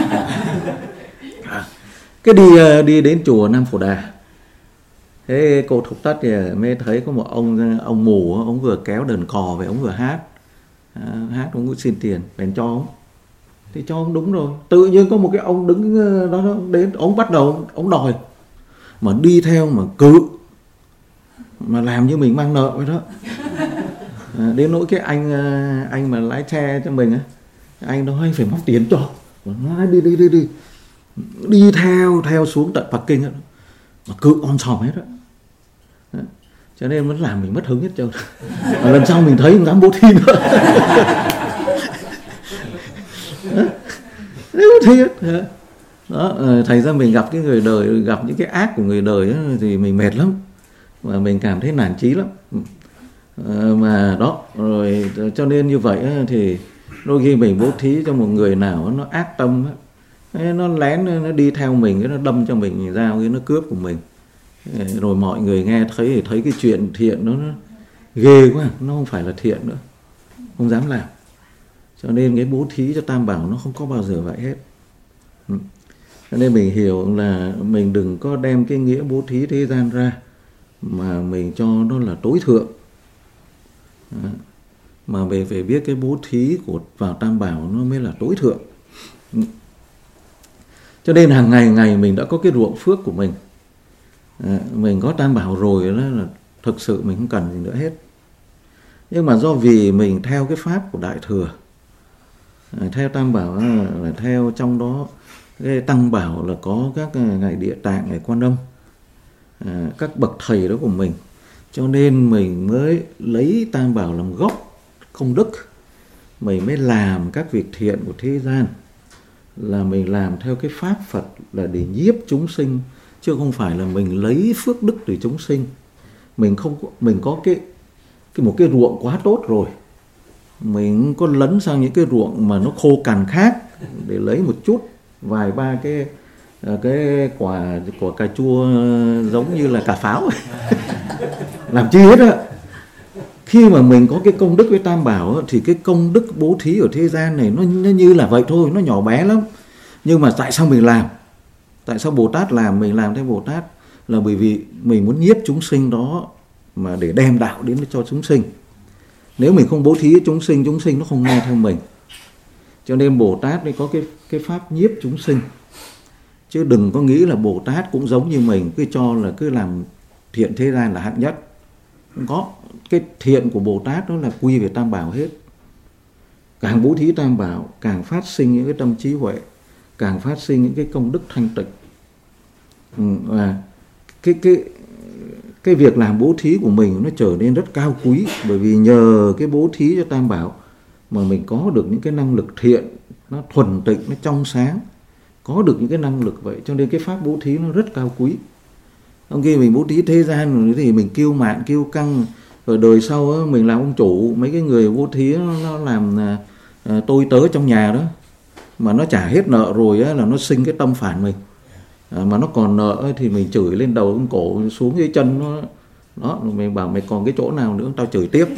À, cái đi đi đến chùa Nam Phổ Đà, thế cô Thục Tất thì mới thấy có một ông ông mù, ông vừa kéo đờn cò về, ông vừa hát, à, hát ông cũng xin tiền, bèn cho ông. Thì cho ông đúng rồi. Tự nhiên có một cái ông đứng đó đến, ông bắt đầu ông đòi, mà đi theo mà cự, mà làm như mình mang nợ vậy đó. À, đến nỗi cái anh anh mà lái xe cho mình á, anh nói phải móc tiền cho, nói đi đi đi đi đi theo theo xuống tận Bắc Kinh đó. nó cứ om sòm hết đó. Đó. Cho nên vẫn làm mình mất hứng hết trơn. Lần sau mình thấy không dám bố thí nữa. Nếu bố thí hết. Đó, thành ra mình gặp cái người đời, gặp những cái ác của người đời ấy, thì mình mệt lắm và mình cảm thấy nản chí lắm. À, mà đó rồi cho nên như vậy ấy, thì đôi khi mình bố thí cho một người nào nó ác tâm ấy, nó lén nó đi theo mình, nó đâm cho mình dao, nó cướp của mình, rồi mọi người nghe thấy thì thấy cái chuyện thiện nó, nó ghê quá, nó không phải là thiện nữa, không dám làm. Cho nên cái bố thí cho Tam Bảo nó không có bao giờ vậy hết. Cho nên mình hiểu là mình đừng có đem cái nghĩa bố thí thế gian ra mà mình cho nó là tối thượng. Đó. Mà mình phải biết cái bố thí của vào Tam Bảo nó mới là tối thượng. Cho nên hàng ngày ngày mình đã có cái ruộng phước của mình. À, mình có Tam Bảo rồi đó là thực sự mình không cần gì nữa hết. Nhưng mà do vì mình theo cái pháp của Đại Thừa, à, theo Tam Bảo là theo trong đó cái Tăng Bảo là có các ngài Địa Tạng, ngài Quan Âm, à, các bậc thầy đó của mình, cho nên mình mới lấy Tam Bảo làm gốc công đức. Mình mới làm các việc thiện của thế gian, là mình làm theo cái pháp Phật là để nhiếp chúng sinh, chứ không phải là mình lấy phước đức từ chúng sinh. Mình không mình có cái cái một cái ruộng quá tốt rồi, mình có lấn sang những cái ruộng mà nó khô cằn khác để lấy một chút vài ba cái cái quả quả cà chua giống như là cà pháo làm chi hết á. Khi mà mình có cái công đức với Tam Bảo thì cái công đức bố thí ở thế gian này nó, nó như là vậy thôi, nó nhỏ bé lắm. Nhưng mà tại sao mình làm? Tại sao Bồ Tát làm? Mình làm theo Bồ Tát là bởi vì mình muốn nhiếp chúng sinh đó mà để đem đạo đến cho chúng sinh. Nếu mình không bố thí chúng sinh, chúng sinh nó không nghe theo mình. Cho nên Bồ Tát mới có cái, cái pháp nhiếp chúng sinh. Chứ đừng có nghĩ là Bồ Tát cũng giống như mình, cứ cho là cứ làm thiện thế gian là hạng nhất. Không có. Cái thiện của Bồ Tát đó là quy về Tam Bảo hết. Càng bố thí Tam Bảo, càng phát sinh những cái tâm trí huệ, càng phát sinh những cái công đức thanh tịnh. Ừ, và cái, cái, cái việc làm bố thí của mình nó trở nên rất cao quý, bởi vì nhờ cái bố thí cho Tam Bảo mà mình có được những cái năng lực thiện, nó thuần tịnh, nó trong sáng, có được những cái năng lực vậy. Cho nên cái pháp bố thí nó rất cao quý. Trong khi mình bố thí thế gian thì mình kiêu mạn, kiêu căng, rồi đời sau á, mình làm ông chủ, mấy cái người bố thí nó, nó làm à, tôi tớ trong nhà đó, mà nó trả hết nợ rồi á, là nó sinh cái tâm phản mình. À, mà nó còn nợ thì mình chửi lên đầu cái cổ xuống dưới chân nó, đó, mình bảo mày còn cái chỗ nào nữa tao chửi tiếp.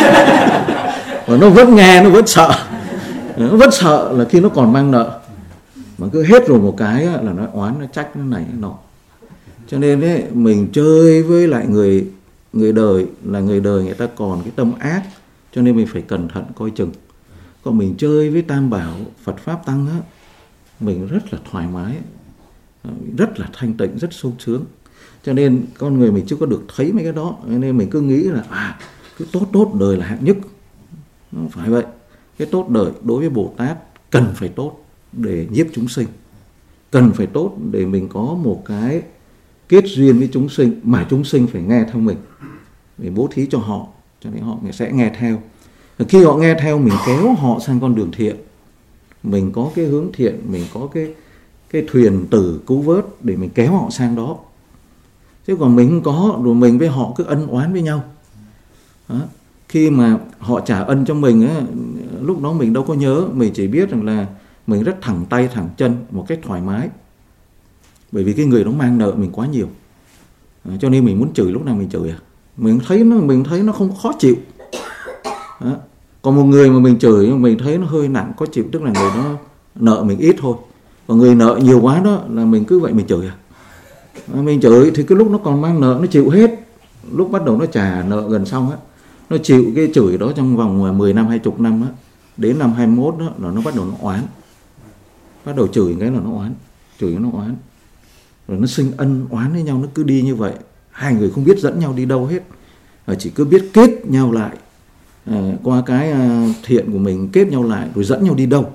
Và nó vẫn nghe, nó vẫn sợ, nó vẫn sợ là khi nó còn mang nợ, mà cứ hết rồi một cái á, là nó oán, nó trách, nó này nó nọ. Cho nên ấy, mình chơi với lại người người đời là người đời người ta còn cái tâm ác, cho nên mình phải cẩn thận coi chừng. Còn mình chơi với Tam Bảo, Phật Pháp Tăng á, mình rất là thoải mái, rất là thanh tịnh, rất sung sướng. Cho nên con người mình chưa có được thấy mấy cái đó, nên mình cứ nghĩ là à, cái tốt tốt đời là hạng nhất. Không phải vậy. Cái tốt đời đối với Bồ Tát cần phải tốt để nhiếp chúng sinh, cần phải tốt để mình có một cái kết duyên với chúng sinh, mà chúng sinh phải nghe theo mình, mình bố thí cho họ, cho nên họ sẽ nghe theo. Khi họ nghe theo, mình kéo họ sang con đường thiện, mình có cái hướng thiện, mình có cái cái thuyền tử cứu vớt để mình kéo họ sang đó. Chứ còn mình không có, rồi mình với họ cứ ân oán với nhau. Đó. Khi mà họ trả ân cho mình á, lúc đó mình đâu có nhớ, mình chỉ biết rằng là mình rất thẳng tay thẳng chân, một cách thoải mái. Bởi vì cái người đó mang nợ mình quá nhiều, à, cho nên mình muốn chửi lúc nào mình chửi à. Mình thấy nó mình thấy nó không khó chịu. Đó. Còn một người mà mình chửi mình thấy nó hơi nặng khó chịu, tức là người đó nợ mình ít thôi. Còn người nợ nhiều quá đó là mình cứ vậy mình chửi à. À, mình chửi thì cái lúc nó còn mang nợ nó chịu hết, lúc bắt đầu nó trả nợ gần xong á, nó chịu cái chửi đó trong vòng mười năm, hai mươi năm á, đến năm hai mươi mốt đó là nó bắt đầu nó oán, bắt đầu chửi cái là nó oán, chửi nó oán, rồi nó sinh ân oán với nhau, nó cứ đi như vậy, hai người không biết dẫn nhau đi đâu hết, và chỉ cứ biết kết nhau lại, à, qua cái à, thiện của mình kết nhau lại rồi dẫn nhau đi đâu.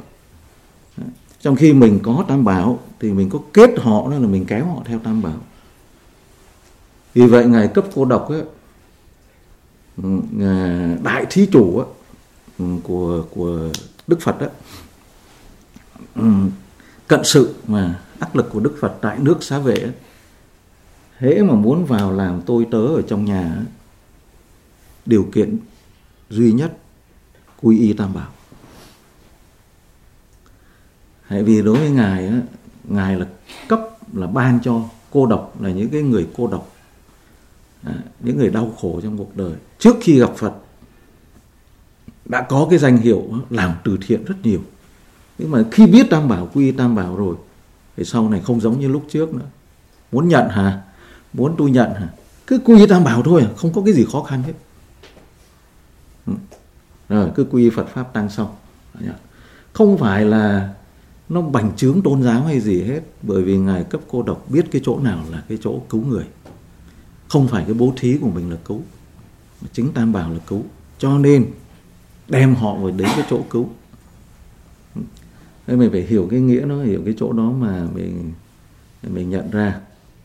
Trong khi mình có Tam Bảo thì mình có kết họ, đó là mình kéo họ theo Tam Bảo. Vì vậy ngài cấp cô độc ấy, đại thí chủ ấy, của của Đức Phật ấy, cận sự mà ác lực của Đức Phật tại nước Xá Vệ ấy, hễ mà muốn vào làm tôi tớ ở trong nhà ấy, điều kiện duy nhất quy y Tam Bảo. Tại vì đối với ngài ấy, ngài là cấp là ban cho cô độc là những cái người cô độc, à, những người đau khổ trong cuộc đời, trước khi gặp Phật đã có cái danh hiệu làm từ thiện rất nhiều. Nhưng mà khi biết Tam Bảo, quy y Tam Bảo rồi thì sau này không giống như lúc trước nữa. Muốn nhận hả? Muốn tôi nhận hả? Cứ quy y Tam Bảo thôi, không có cái gì khó khăn hết. Rồi cứ quy y Phật Pháp Tăng xong. Không phải là nó bành trướng tôn giáo hay gì hết, bởi vì ngài cấp cô độc biết cái chỗ nào là cái chỗ cứu người. Không phải cái bố thí của mình là cứu, chính Tam Bảo là cứu, cho nên đem họ vào đến cái chỗ cứu. Nên mình phải hiểu cái nghĩa nó, hiểu cái chỗ đó mà mình mình nhận ra.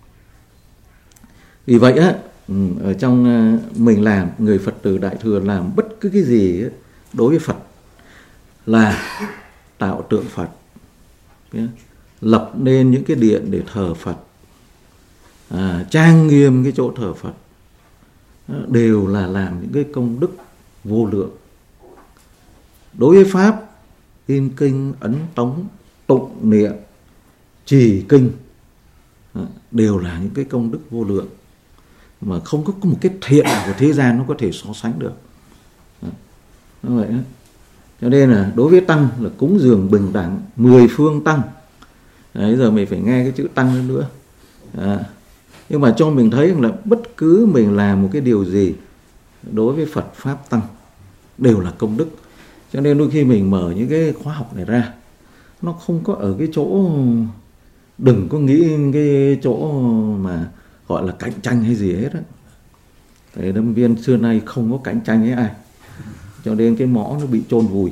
Vì vậy á, ở trong mình làm, người Phật tử Đại Thừa làm bất cứ cái gì ấy, đối với Phật là tạo tượng Phật, lập nên những cái điện để thờ Phật, à, trang nghiêm cái chỗ thờ Phật, đều là làm những cái công đức vô lượng. Đối với Pháp, in kinh, ấn tống, tụng niệm, trì kinh, đều là những cái công đức vô lượng mà không có một cái thiện nào của thế gian nó có thể so sánh được. Như vậy đó. Cho nên là đối với Tăng là cúng dường bình đẳng mười phương Tăng. Đấy, giờ mình phải nghe cái chữ Tăng nữa. À, nhưng mà cho mình thấy là bất cứ mình làm một cái điều gì đối với Phật Pháp Tăng đều là công đức. Cho nên đôi khi mình mở những cái khóa học này ra, nó không có ở cái chỗ, đừng có nghĩ cái chỗ mà gọi là cạnh tranh hay gì hết á. Thầy Lâm Viên xưa nay không có cạnh tranh với ai, cho nên cái mõ nó bị chôn vùi.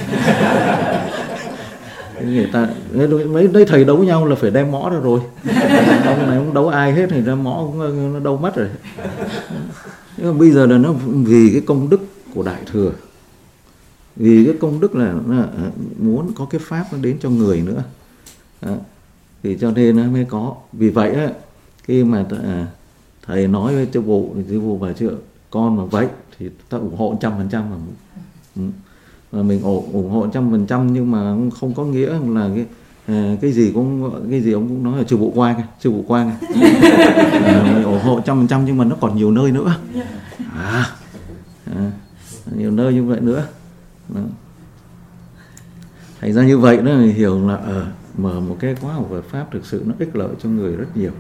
Người ta mấy đây thầy đấu nhau là phải đem mõ ra rồi, ông này không đấu ai hết thì ra mõ cũng nó đâu mất rồi. Nhưng mà bây giờ là nó vì cái công đức của Đại Thừa, vì cái công đức là nó muốn có cái pháp nó đến cho người nữa. Đó. Thì cho nên nó mới có. Vì vậy á, khi mà thầy nói với sư phụ, sư phụ bảo chưa con mà vậy thì ta ủng hộ trăm phần trăm mà. Mà mình ủng hộ trăm phần trăm nhưng mà không có nghĩa là cái cái gì cũng cái gì ông cũng nói là sư phụ Quang, sư phụ Quang, à, mình ủng hộ trăm phần trăm nhưng mà nó còn nhiều nơi nữa, à, à nhiều nơi như vậy nữa. Đó. Thành ra như vậy đó thì hiểu là ở mở một cái khóa học Phật Pháp thực sự nó ích lợi cho người rất nhiều.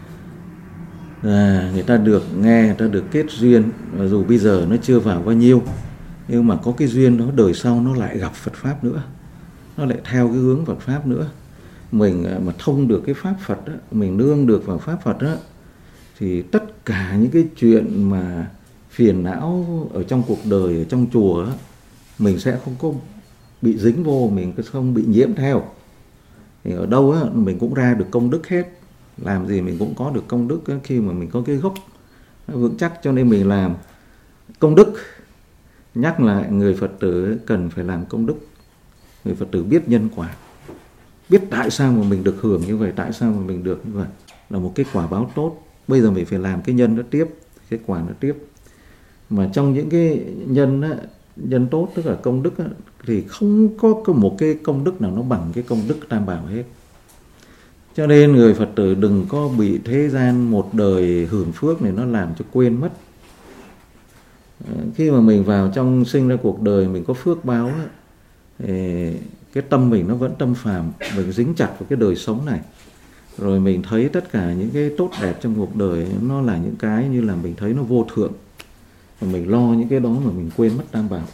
À, người ta được nghe, người ta được kết duyên, dù bây giờ nó chưa vào bao nhiêu, nhưng mà có cái duyên đó đời sau nó lại gặp Phật Pháp nữa, nó lại theo cái hướng Phật Pháp nữa. Mình mà thông được cái Pháp Phật đó, mình nương được vào Pháp Phật đó, thì tất cả những cái chuyện mà phiền não ở trong cuộc đời, ở trong chùa đó, mình sẽ không có bị dính vô, mình không bị nhiễm theo. Thì ở đâu á, mình cũng ra được công đức hết. Làm gì mình cũng có được công đức khi mà mình có cái gốc vững chắc. Cho nên mình làm công đức. Nhắc lại người Phật tử cần phải làm công đức. Người Phật tử biết nhân quả, biết tại sao mà mình được hưởng như vậy, tại sao mà mình được như vậy, là một cái quả báo tốt. Bây giờ mình phải làm cái nhân đó tiếp, cái quả nó tiếp. Mà trong những cái nhân á, nhân tốt tức là công đức á, thì không có một cái công đức nào nó bằng cái công đức Tam Bảo hết. Cho nên người Phật tử đừng có bị thế gian một đời hưởng phước này nó làm cho quên mất. Khi mà mình vào trong sinh ra cuộc đời mình có phước báo á, thì cái tâm mình nó vẫn tâm phàm, mình dính chặt vào cái đời sống này. Rồi mình thấy tất cả những cái tốt đẹp trong cuộc đời nó là những cái như là mình thấy nó vô thượng. Và mình lo những cái đó mà mình quên mất Tam Bảo.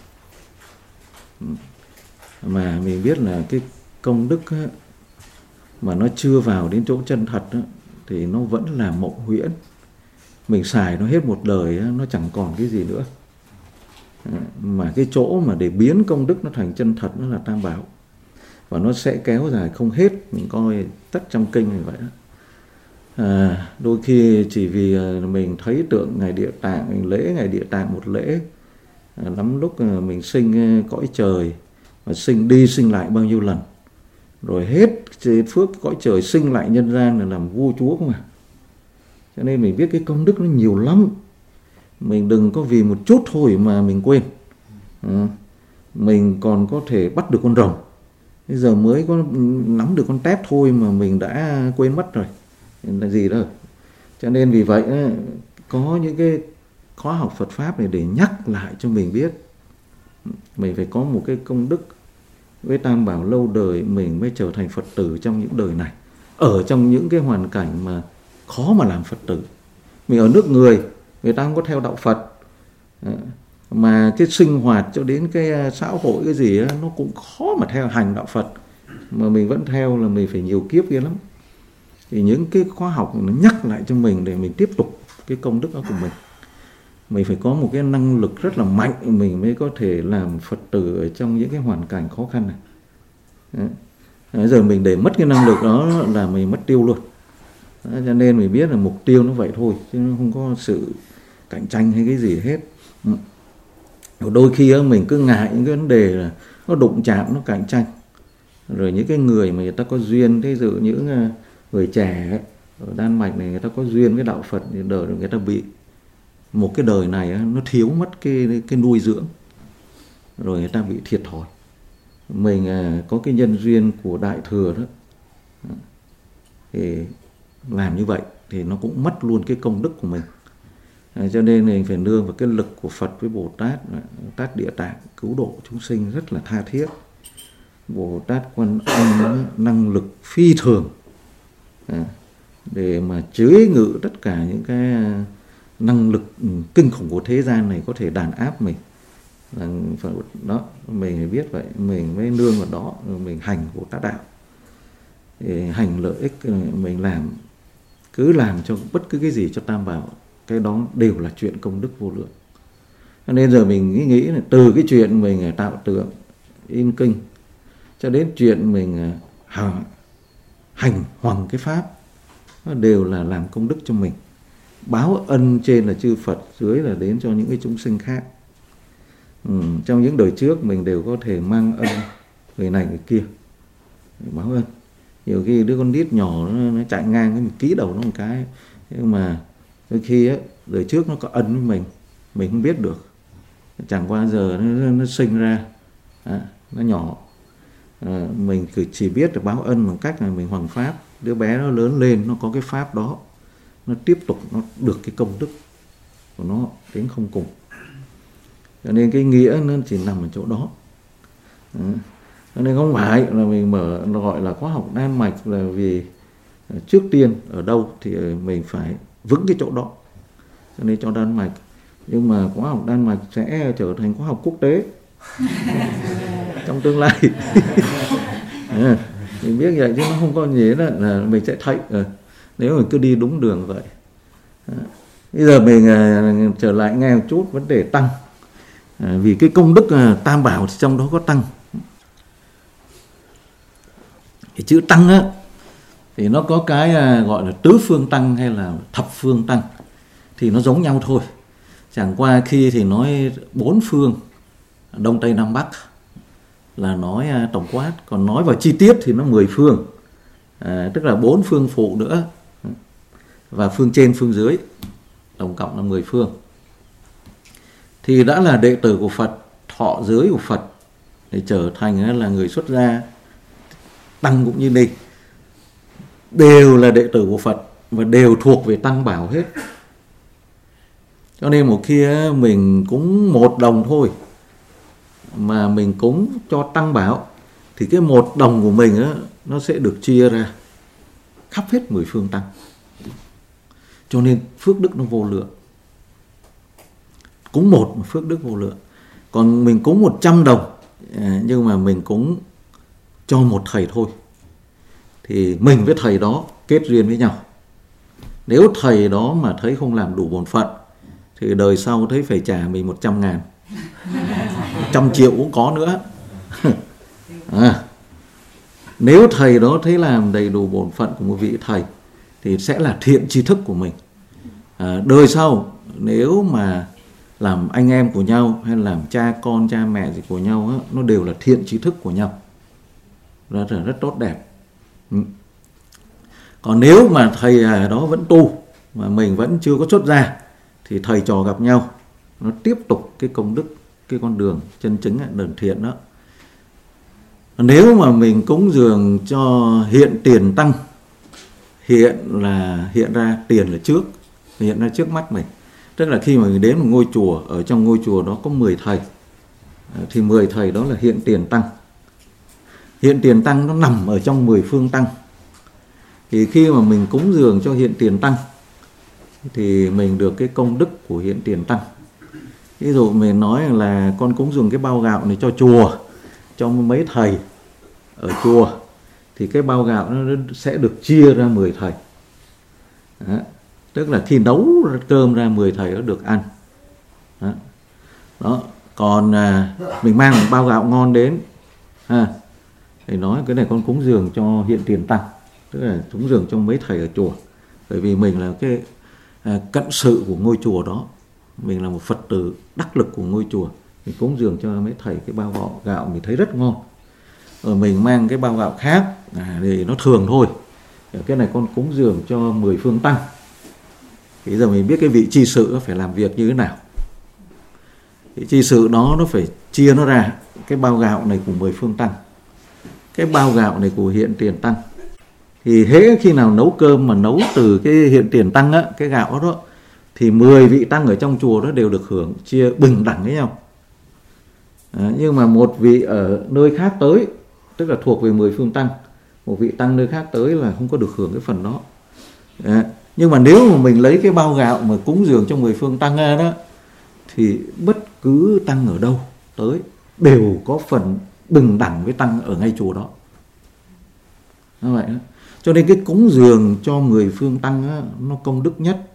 Mà mình biết là cái công đức á, mà nó chưa vào đến chỗ chân thật á, thì nó vẫn là mộng huyễn. Mình xài nó hết một đời á, nó chẳng còn cái gì nữa. Mà cái chỗ mà để biến công đức nó thành chân thật nó là Tam Bảo. Và nó sẽ kéo dài không hết. Mình coi tất trong kinh như vậy đó. À, đôi khi chỉ vì mình thấy tượng Ngài Địa Tạng, mình lễ Ngài Địa Tạng một lễ, à, lắm lúc mình sinh cõi trời, mà sinh đi sinh lại bao nhiêu lần, rồi hết phước cõi trời sinh lại nhân gian là làm vua chúa không à. Cho nên mình biết cái công đức nó nhiều lắm. Mình đừng có vì một chút thôi mà mình quên. À, mình còn có thể bắt được con rồng, bây giờ mới có nắm được con tép thôi mà mình đã quên mất rồi, là gì đâu. Cho nên vì vậy có những cái khóa học Phật Pháp này để nhắc lại cho mình biết mình phải có một cái công đức với Tam Bảo lâu đời, mình mới trở thành Phật tử trong những đời này, ở trong những cái hoàn cảnh mà khó mà làm Phật tử. Mình ở nước người, người ta không có theo đạo Phật, mà cái sinh hoạt cho đến cái xã hội cái gì đó, nó cũng khó mà theo hành đạo Phật, mà mình vẫn theo là mình phải nhiều kiếp kia lắm. Thì những cái khóa học nó nhắc lại cho mình để mình tiếp tục cái công đức đó của mình. Mình phải có một cái năng lực rất là mạnh, mình mới có thể làm Phật tử ở trong những cái hoàn cảnh khó khăn này. Đấy. Bây giờ mình để mất cái năng lực đó là mình mất tiêu luôn. Đấy, cho nên mình biết là mục tiêu nó vậy thôi, chứ nó không có sự cạnh tranh hay cái gì hết. Đôi khi mình cứ ngại những cái vấn đề là nó đụng chạm, nó cạnh tranh. Rồi những cái người mà người ta có duyên, thế dụ những người trẻ ấy, ở Đan Mạch này người ta có duyên với đạo Phật, thì đời người ta bị một cái đời này nó thiếu mất cái cái nuôi dưỡng, rồi người ta bị thiệt thòi. Mình có cái nhân duyên của Đại Thừa đó, thì làm như vậy thì nó cũng mất luôn cái công đức của mình. Cho nên mình phải nương vào cái lực của Phật với Bồ Tát, Bồ Tát Địa Tạng cứu độ chúng sinh rất là tha thiết. Bồ Tát Quan Âm năng lực phi thường để mà chế ngự tất cả những cái năng lực kinh khủng của thế gian này có thể đàn áp mình. Đó, mình phải biết vậy, mình mới nương vào đó, mình hành Bồ Tát đạo. Thì hành lợi ích mình làm, cứ làm cho bất cứ cái gì cho Tam Bảo, cái đó đều là chuyện công đức vô lượng. Cho nên giờ mình nghĩ, nghĩ là từ cái chuyện mình tạo tượng, in kinh, cho đến chuyện mình hành hoằng cái pháp, nó đều là làm công đức cho mình. Báo ân trên là chư Phật, dưới là đến cho những cái chúng sinh khác. Ừ, trong những đời trước mình đều có thể mang ân người này người kia, báo ân. Nhiều khi đứa con nít nhỏ nó, nó chạy ngang cái mình ký đầu nó một cái, nhưng mà đôi khi ấy, đời trước nó có ân với mình, mình không biết được. Chẳng qua giờ nó, nó sinh ra, à, nó nhỏ, à, mình chỉ biết được báo ân bằng cách là mình hoằng pháp. Đứa bé nó lớn lên, nó có cái pháp đó, nó tiếp tục nó được cái công đức của nó đến không cùng. Cho nên cái nghĩa nó chỉ nằm ở chỗ đó. À, cho nên không phải là mình mở gọi là khóa học Đan Mạch là vì trước tiên ở đâu thì mình phải vững cái chỗ đó, cho nên cho Đan Mạch. Nhưng mà khóa học Đan Mạch sẽ trở thành khóa học quốc tế trong tương lai. À, mình biết vậy chứ nó không có gì đó là mình sẽ thấy à, nếu mình cứ đi đúng đường vậy. À, bây giờ mình à, trở lại nghe một chút vấn đề tăng, à, vì cái công đức à, Tam Bảo thì trong đó có tăng. Cái chữ tăng á thì nó có cái à, gọi là tứ phương tăng hay là thập phương tăng, thì nó giống nhau thôi. Chẳng qua khi thì nói bốn phương Đông Tây Nam Bắc là nói à, tổng quát, còn nói vào chi tiết thì nó mười phương, à, tức là bốn phương phụ nữa, và phương trên phương dưới, tổng cộng là mười phương. Thì đã là đệ tử của Phật, thọ giới của Phật, để trở thành là người xuất gia, tăng cũng như đi, đều là đệ tử của Phật và đều thuộc về Tăng Bảo hết. Cho nên một khi mình cúng một đồng thôi mà mình cúng cho Tăng Bảo, thì cái một đồng của mình á, nó sẽ được chia ra khắp hết mười phương tăng. Cho nên phước đức nó vô lượng. Cúng một mà phước đức vô lượng. Còn mình cúng một trăm đồng, nhưng mà mình cúng cho một thầy thôi, thì mình với thầy đó kết duyên với nhau. Nếu thầy đó mà thấy không làm đủ bổn phận, thì đời sau thấy phải trả mình một trăm ngàn, một trăm triệu cũng có nữa. À, nếu thầy đó thấy làm đầy đủ bổn phận của một vị thầy, thì sẽ là thiện tri thức của mình. À, đời sau nếu mà làm anh em của nhau hay làm cha con cha mẹ gì của nhau á, nó đều là thiện tri thức của nhau, rất là rất tốt đẹp. Ừ. Còn nếu mà thầy à, đó vẫn tu mà mình vẫn chưa có xuất gia thì thầy trò gặp nhau, nó tiếp tục cái công đức, cái con đường chân chính đường thiện đó. Nếu mà mình cúng dường cho hiện tiền tăng, hiện là hiện ra tiền là trước, hiện ra trước mắt mình, tức là khi mà mình đến một ngôi chùa, ở trong ngôi chùa đó có mười thầy, thì mười thầy đó là hiện tiền tăng. Hiện tiền tăng nó nằm ở trong mười phương tăng. Thì khi mà mình cúng dường cho hiện tiền tăng thì mình được cái công đức của hiện tiền tăng. Ví dụ mình nói là con cúng dường cái bao gạo này cho chùa, cho mấy thầy ở chùa, thì cái bao gạo nó sẽ được chia ra mười thầy. Đó. Tức là khi nấu cơm ra mười thầy nó được ăn. Đó. Đó. Còn à, mình mang một bao gạo ngon đến, à, thì nói cái này con cúng dường cho hiện tiền tăng, tức là cúng dường cho mấy thầy ở chùa. Bởi vì mình là cái à, cận sự của ngôi chùa đó, mình là một Phật tử đắc lực của ngôi chùa, mình cúng dường cho mấy thầy cái bao gạo, gạo mình thấy rất ngon. Rồi mình mang cái bao gạo khác à, thì nó thường thôi, cái này con cúng dường cho mười phương tăng. Thì giờ mình biết cái vị tri sự nó phải làm việc như thế nào. Vị tri sự đó nó phải chia nó ra, cái bao gạo này của mười phương tăng, cái bao gạo này của hiện tiền tăng. Thì hễ khi nào nấu cơm mà nấu từ cái hiện tiền tăng á, cái gạo đó, thì mười vị tăng ở trong chùa đó đều được hưởng, chia bình đẳng với nhau. À, nhưng mà một vị ở nơi khác tới, tức là thuộc về mười phương tăng, một vị tăng nơi khác tới là không có được hưởng cái phần đó. À, nhưng mà nếu mà mình lấy cái bao gạo mà cúng dường cho mười phương tăng ra đó, thì bất cứ tăng ở đâu tới đều có phần bình đẳng với tăng ở ngay chùa đó. Như vậy đó. Cho nên cái cúng dường cho mười phương tăng á, nó công đức nhất.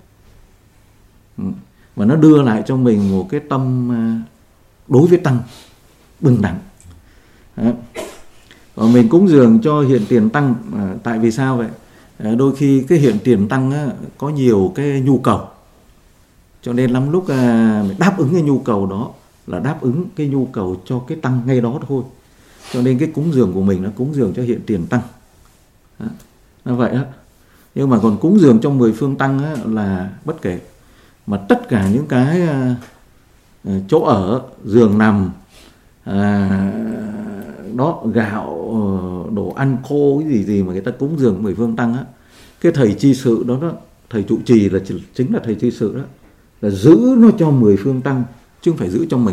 Và nó đưa lại cho mình một cái tâm đối với tăng bình đẳng. Đó. Và mình cúng dường cho hiện tiền tăng, à, tại vì sao vậy? À, đôi khi cái hiện tiền tăng á, có nhiều cái nhu cầu, cho nên lắm lúc à, đáp ứng cái nhu cầu đó là đáp ứng cái nhu cầu cho cái tăng ngay đó thôi. Cho nên cái cúng dường của mình nó cúng dường cho hiện tiền tăng. Đó. Nó vậy đó. Nhưng mà còn cúng dường cho mười phương tăng á, là bất kể, mà tất cả những cái à, chỗ ở, giường nằm, à, đó, gạo, đồ ăn khô, cái gì gì mà người ta cúng dường mười phương tăng á, cái thầy tri sự đó, đó thầy trụ trì là chính là thầy tri sự đó, là giữ nó cho mười phương tăng chứ không phải giữ cho mình.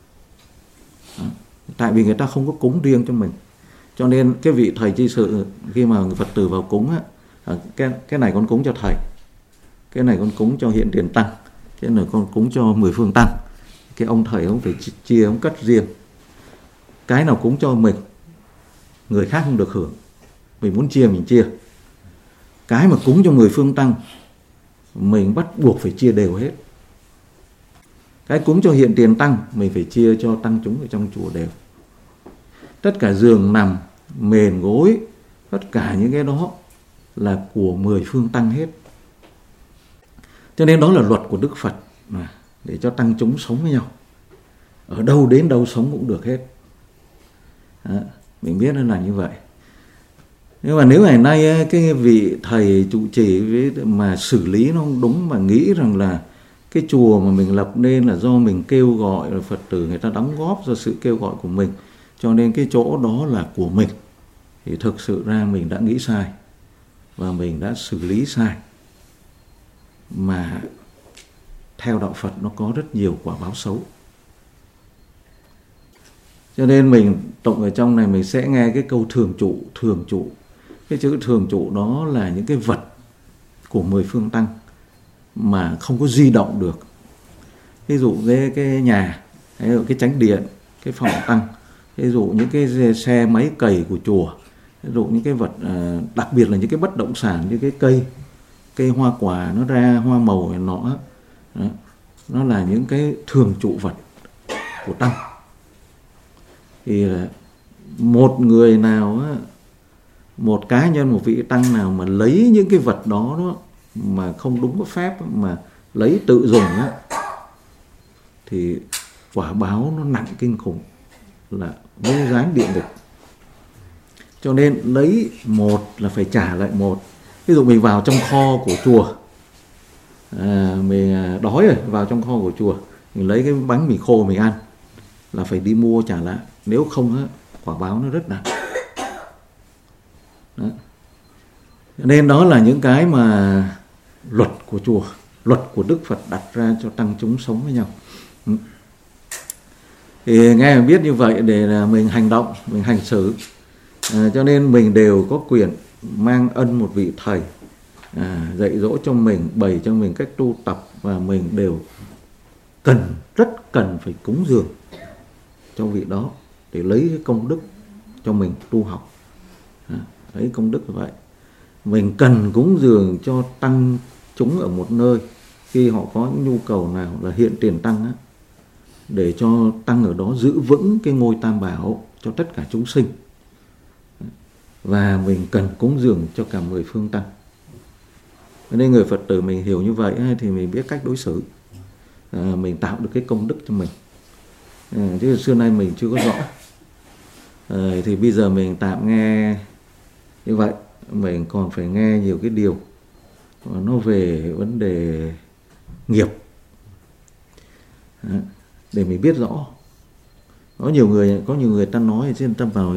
Đó. Tại vì người ta không có cúng riêng cho mình, cho nên cái vị thầy tri sự khi mà người Phật tử vào cúng á, cái cái này con cúng cho thầy, cái này con cúng cho hiện tiền tăng, cái này con cúng cho mười phương tăng, cái ông thầy ông phải chia, ông cất riêng. Cái nào cúng cho mình, người khác không được hưởng, mình muốn chia mình chia. Cái mà cúng cho mười phương tăng, mình bắt buộc phải chia đều hết. Cái cúng cho hiện tiền tăng, mình phải chia cho tăng chúng ở trong chùa đều. Tất cả giường nằm, mền gối, tất cả những cái đó là của mười phương tăng hết. Cho nên đó là luật của Đức Phật, mà để cho tăng chúng sống với nhau, ở đâu đến đâu sống cũng được hết. Đó, mình biết nó là như vậy. Nhưng mà nếu ngày nay cái vị thầy trụ trì mà xử lý nó không đúng, mà nghĩ rằng là cái chùa mà mình lập nên là do mình kêu gọi, là Phật tử người ta đóng góp do sự kêu gọi của mình, cho nên cái chỗ đó là của mình, thì thực sự ra mình đã nghĩ sai và mình đã xử lý sai. Mà theo đạo Phật nó có rất nhiều quả báo xấu. Cho nên mình tụng ở trong này mình sẽ nghe cái câu thường trụ, thường trụ. Cái chữ thường trụ đó là những cái vật của mười phương tăng mà không có di động được. Ví dụ cái, cái nhà, cái chánh điện, cái phòng tăng, ví dụ những cái xe máy cày của chùa, ví dụ những cái vật, đặc biệt là những cái bất động sản như cái cây, cây hoa quả nó ra hoa màu này nọ, đó, nó là những cái thường trụ vật của tăng. Thì là một người nào á, một cá nhân, một vị tăng nào mà lấy những cái vật đó, đó mà không đúng cái phép, mà lấy tự dùng á, thì quả báo nó nặng kinh khủng, là vô gián địa ngục. Cho nên lấy một là phải trả lại một. Ví dụ mình vào trong kho của chùa, à, mình đói rồi, vào trong kho của chùa, mình lấy cái bánh mì khô mình ăn, là phải đi mua trả lại. Nếu không á, quả báo nó rất nặng. Đó. Nên đó là những cái mà luật của chùa, luật của Đức Phật đặt ra cho tăng chúng sống với nhau. Thì nghe biết như vậy để là mình hành động, mình hành xử. À, cho nên mình đều có quyền mang ân một vị thầy, à, dạy dỗ cho mình, bày cho mình cách tu tập, và mình đều cần, rất cần phải cúng dường cho vị đó để lấy cái công đức cho mình tu học. À, lấy công đức như vậy. Mình cần cúng dường cho tăng chúng ở một nơi khi họ có những nhu cầu nào, là hiện tiền tăng á, để cho tăng ở đó giữ vững cái ngôi tam bảo cho tất cả chúng sinh. Và mình cần cúng dường cho cả mười phương tăng. Nên người Phật tử mình hiểu như vậy thì mình biết cách đối xử, à, mình tạo được cái công đức cho mình. À, chứ xưa nay mình chưa có rõ. À, thì bây giờ mình tạm nghe như vậy, mình còn phải nghe nhiều cái điều nó về vấn đề nghiệp, à, để mình biết rõ. Có nhiều người, có nhiều người ta nói trên tâm vào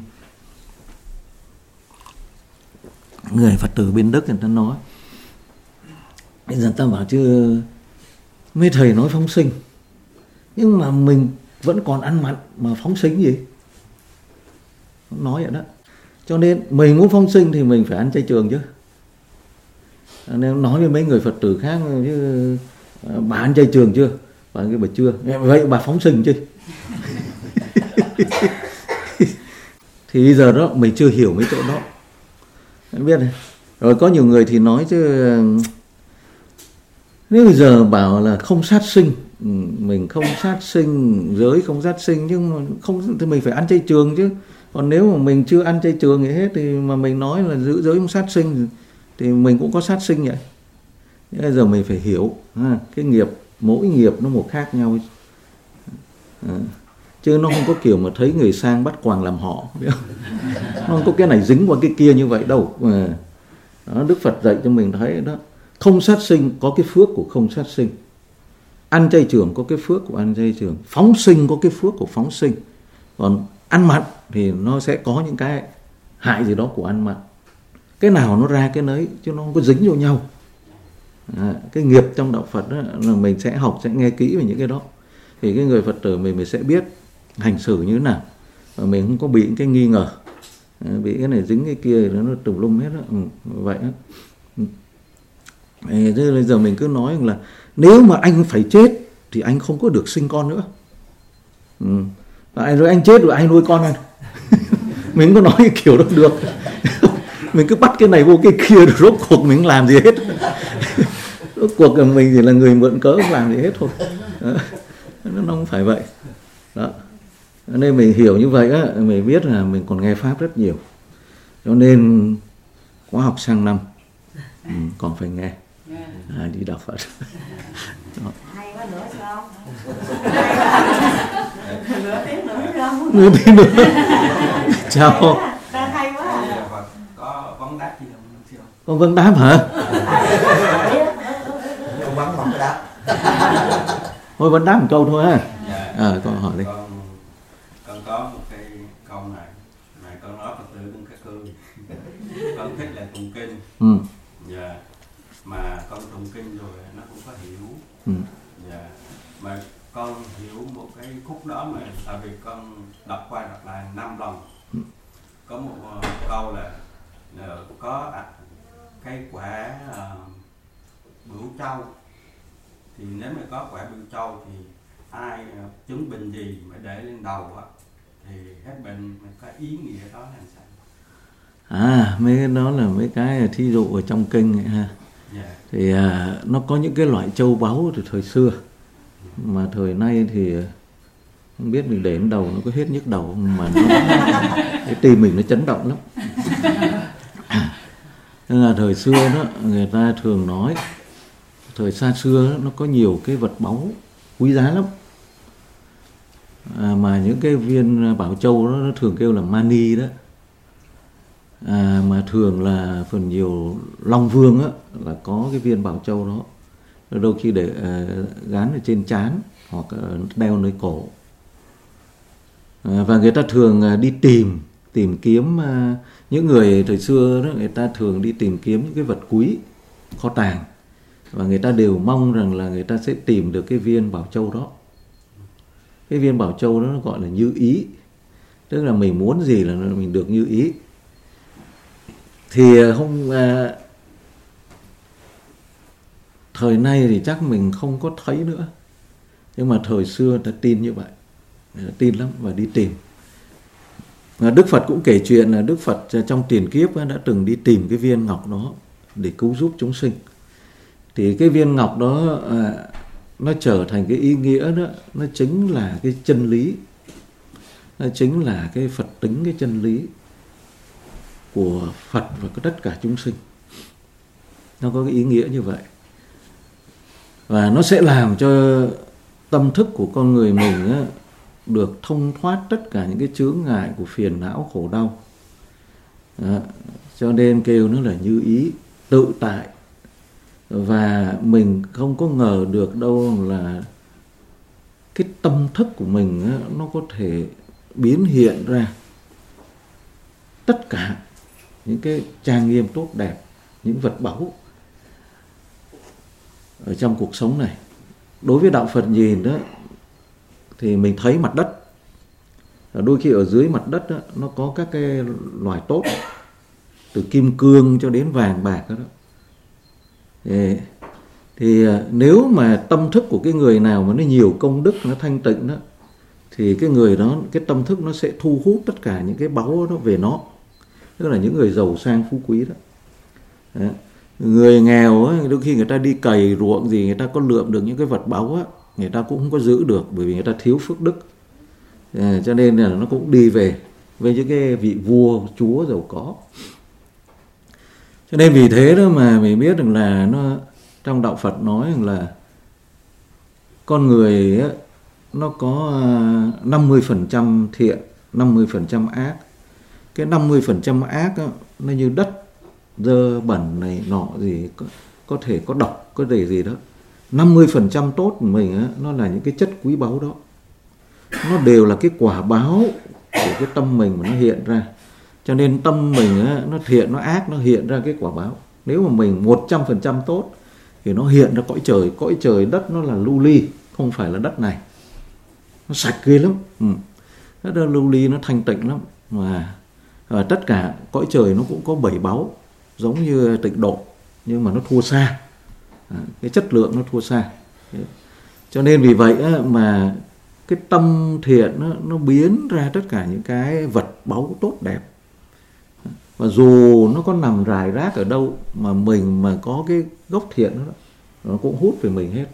người Phật tử bên Đức, người ta nói bây giờ ta bảo chứ mấy thầy nói phóng sinh, nhưng mà mình vẫn còn ăn mặn mà phóng sinh gì, nói vậy đó. Cho nên mình muốn phóng sinh thì mình phải ăn chay trường chứ. Nên nói với mấy người Phật tử khác chứ, bà ăn chay trường chưa? Bà cái bà chưa. Vậy bà phóng sinh chứ. Thì bây giờ đó mình chưa hiểu mấy chỗ đó. Em biết này. Rồi có nhiều người thì nói chứ, nếu bây giờ bảo là không sát sinh, mình không sát sinh, giới không sát sinh, nhưng mà không thì mình phải ăn chay trường chứ. Còn nếu mà mình chưa ăn chay trường gì hết thì mà mình nói là giữ giới không sát sinh thì mình cũng có sát sinh vậy. Bây giờ mình phải hiểu ha, cái nghiệp, mỗi nghiệp nó một khác nhau. À, chứ nó không có kiểu mà thấy người sang bắt quàng làm họ. Nó không có cái này dính qua cái kia như vậy đâu. À, đó, Đức Phật dạy cho mình thấy đó. Không sát sinh có cái phước của không sát sinh. Ăn chay trường có cái phước của ăn chay trường. Phóng sinh có cái phước của phóng sinh. Còn ăn mặn thì nó sẽ có những cái hại gì đó của ăn mặn. Cái nào nó ra cái nấy, chứ nó không có dính vô nhau. À, cái nghiệp trong đạo Phật đó, là mình sẽ học, sẽ nghe kỹ về những cái đó. Thì cái người Phật tử mình, mình sẽ biết hành xử như thế nào. Và mình không có bị cái nghi ngờ. À, bị cái này dính cái kia, nó tùm lum hết đó. Ừ, vậy đó. Ừ. Thế bây giờ mình cứ nói là nếu mà anh phải chết thì anh không có được sinh con nữa. Ừ. Rồi anh chết rồi anh nuôi con anh. Mình có nói cái kiểu đó được. Mình cứ bắt cái này vô cái kia rồi rốt cuộc mình làm gì hết. Rốt cuộc mình chỉ là người mượn cớ, không làm gì hết thôi. Đó. Nó không phải vậy. Đó. Nên mình hiểu như vậy á, mình biết là mình còn nghe Pháp rất nhiều. Cho nên khóa học sang năm ừ, còn phải nghe. À, đi đọc Phật. Đó. Hay quá nữa sao? Nửa tiếng nữa không? Nửa tiếng nữa. Chào. Hay quá. Có vấn đáp gì không? Con vấn đáp hả? Con vấn một cái đáp. Thôi vấn đáp một câu thôi ha. Dạ. À, con hỏi đi. Con, con có một cái câu này, mà con nói Phật tử đừng có cười. Con thích là tụng kinh. Ừ. Dạ. Mà con tụng kinh rồi nó cũng có hiểu. Ừ. Dạ. Mà con hiểu một cái khúc đó mà tại vì con đọc qua đọc lại năm lần. Ừ. Có một uh, câu là uh, có uh, cái quả uh, bửu châu, thì nếu mà có quả bửu châu thì ai uh, chứng bệnh gì mà để lên đầu á thì hết bệnh, mà có ý nghĩa đó là sao? À, mấy cái đó là mấy cái thí dụ ở trong kinh ấy, ha. Yeah. Thì à, nó có những cái loại châu báu từ thời xưa, mà thời nay thì không biết mình để lên đầu nó có hết nhức đầu, mà nó, cái tim mình nó chấn động lắm. Nên là thời xưa đó người ta thường nói, thời xa xưa đó, nó có nhiều cái vật báu quý giá lắm. À, mà những cái viên bảo châu đó nó thường kêu là mani đó. À, mà thường là phần nhiều Long Vương á, là có cái viên bảo châu đó, đôi khi để uh, gán ở trên trán hoặc uh, đeo nơi cổ. À, và người ta thường uh, đi tìm tìm kiếm uh, những người thời xưa đó, người ta thường đi tìm kiếm những cái vật quý kho tàng, và người ta đều mong rằng là người ta sẽ tìm được cái viên bảo châu đó. Cái viên bảo châu đó nó gọi là như ý, tức là mình muốn gì là mình được như ý. Thì không uh, thời nay thì chắc mình không có thấy nữa, nhưng mà thời xưa ta tin như vậy, tin lắm và đi tìm. Đức Phật cũng kể chuyện là Đức Phật trong tiền kiếp đã từng đi tìm cái viên ngọc đó để cứu giúp chúng sinh. Thì cái viên ngọc đó à, nó trở thành cái ý nghĩa đó, nó chính là cái chân lý, nó chính là cái Phật tính, cái chân lý của Phật và tất cả chúng sinh. Nó có cái ý nghĩa như vậy, và nó sẽ làm cho tâm thức của con người mình á, được thông thoát tất cả những cái chướng ngại của phiền não khổ đau. Đó. Cho nên kêu nó là như ý, tự tại. Và mình không có ngờ được đâu là cái tâm thức của mình á, nó có thể biến hiện ra tất cả những cái trang nghiêm tốt đẹp, những vật báu ở trong cuộc sống này. Đối với đạo Phật nhìn đó thì mình thấy mặt đất, đôi khi ở dưới mặt đất đó, nó có các cái loài tốt, từ kim cương cho đến vàng bạc đó. Thì, thì nếu mà tâm thức của cái người nào mà nó nhiều công đức, nó thanh tịnh đó, thì cái người đó, cái tâm thức nó sẽ thu hút tất cả những cái báu đó về nó. Tức là những người giàu sang phú quý đó. Đấy. Người nghèo á, đôi khi người ta đi cày ruộng gì, người ta có lượm được những cái vật báu á, người ta cũng không có giữ được, bởi vì người ta thiếu phước đức. À, cho nên là nó cũng đi về với những cái vị vua chúa giàu có. Cho nên vì thế đó mà mình biết rằng là nó trong đạo Phật nói rằng là con người á, nó có năm mươi phần trăm thiện, năm mươi phần trăm ác. Cái năm mươi phần trăm ác á, nó như đất dơ bẩn này nọ gì, có, có thể có độc, có thể gì đó. năm mươi phần trăm tốt của mình á, nó là những cái chất quý báu đó. Nó đều là cái quả báo của cái tâm mình mà nó hiện ra. Cho nên tâm mình á, nó thiện, nó ác, nó hiện ra cái quả báo. Nếu mà mình một trăm phần trăm tốt thì nó hiện ra cõi trời. Cõi trời đất nó là lưu ly, không phải là đất này. Nó sạch ghê lắm. Ừ. Đất lưu ly nó thanh tịnh lắm. Và, và tất cả cõi trời nó cũng có bảy báu, giống như Tịnh Độ, nhưng mà nó thua xa. À, cái chất lượng nó thua xa. Cho nên vì vậy á, mà cái tâm thiện nó, nó biến ra tất cả những cái vật báu tốt đẹp. Và dù nó có nằm rải rác ở đâu, mà mình mà có cái gốc thiện đó, nó cũng hút về mình hết.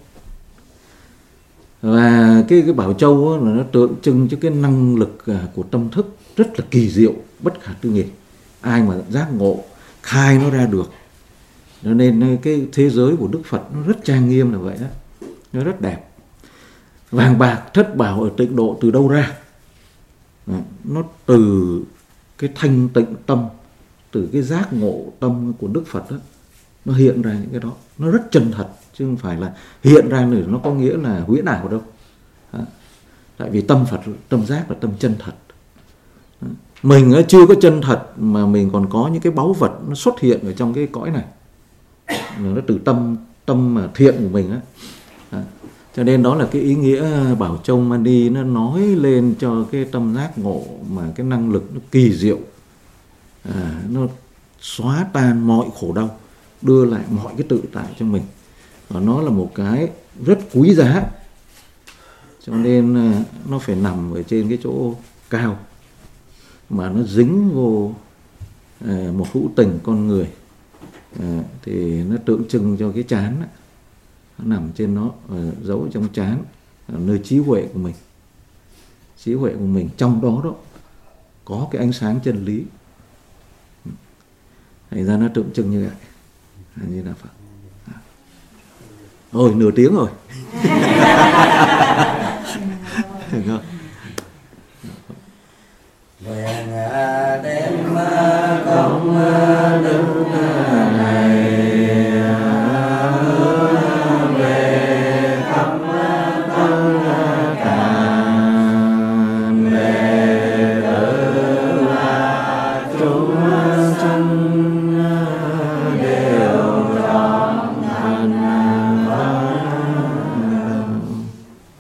Và cái, cái bảo châu đó, là nó tượng trưng cho cái năng lực của tâm thức rất là kỳ diệu, bất khả tư nghị. Ai mà giác ngộ, khai nó ra được. Cho nên cái thế giới của Đức Phật nó rất trang nghiêm là vậy đó. Nó rất đẹp. Vàng bạc thất bảo ở Tịnh Độ từ đâu ra? Nó từ cái thanh tịnh tâm, từ cái giác ngộ tâm của Đức Phật đó, nó hiện ra những cái đó. Nó rất chân thật, chứ không phải là hiện ra nữa nó có nghĩa là huyễn ảo đâu. Đó. Tại vì tâm Phật, tâm giác là tâm chân thật. Đó. Mình chưa có chân thật mà mình còn có những cái báu vật nó xuất hiện ở trong cái cõi này. Nó từ tâm tâm mà thiện của mình á. Đó. Cho nên đó là cái ý nghĩa bảo châu mani, nó nói lên cho cái tâm giác ngộ mà cái năng lực nó kỳ diệu. À, nó xóa tan mọi khổ đau, đưa lại mọi cái tự tại cho mình. Và nó là một cái rất quý giá. Cho nên nó phải nằm ở trên cái chỗ cao, mà nó dính vô à, một hữu tình con người. À, thì nó tượng trưng cho cái trán đó. Nó nằm trên nó, giấu trong trán, nơi trí huệ của mình. Trí huệ của mình trong đó đó có cái ánh sáng chân lý. Thành ra nó tượng trưng như vậy. Như là Phật. Ôi, nửa tiếng rồi. Được không? Nguyện đem công đức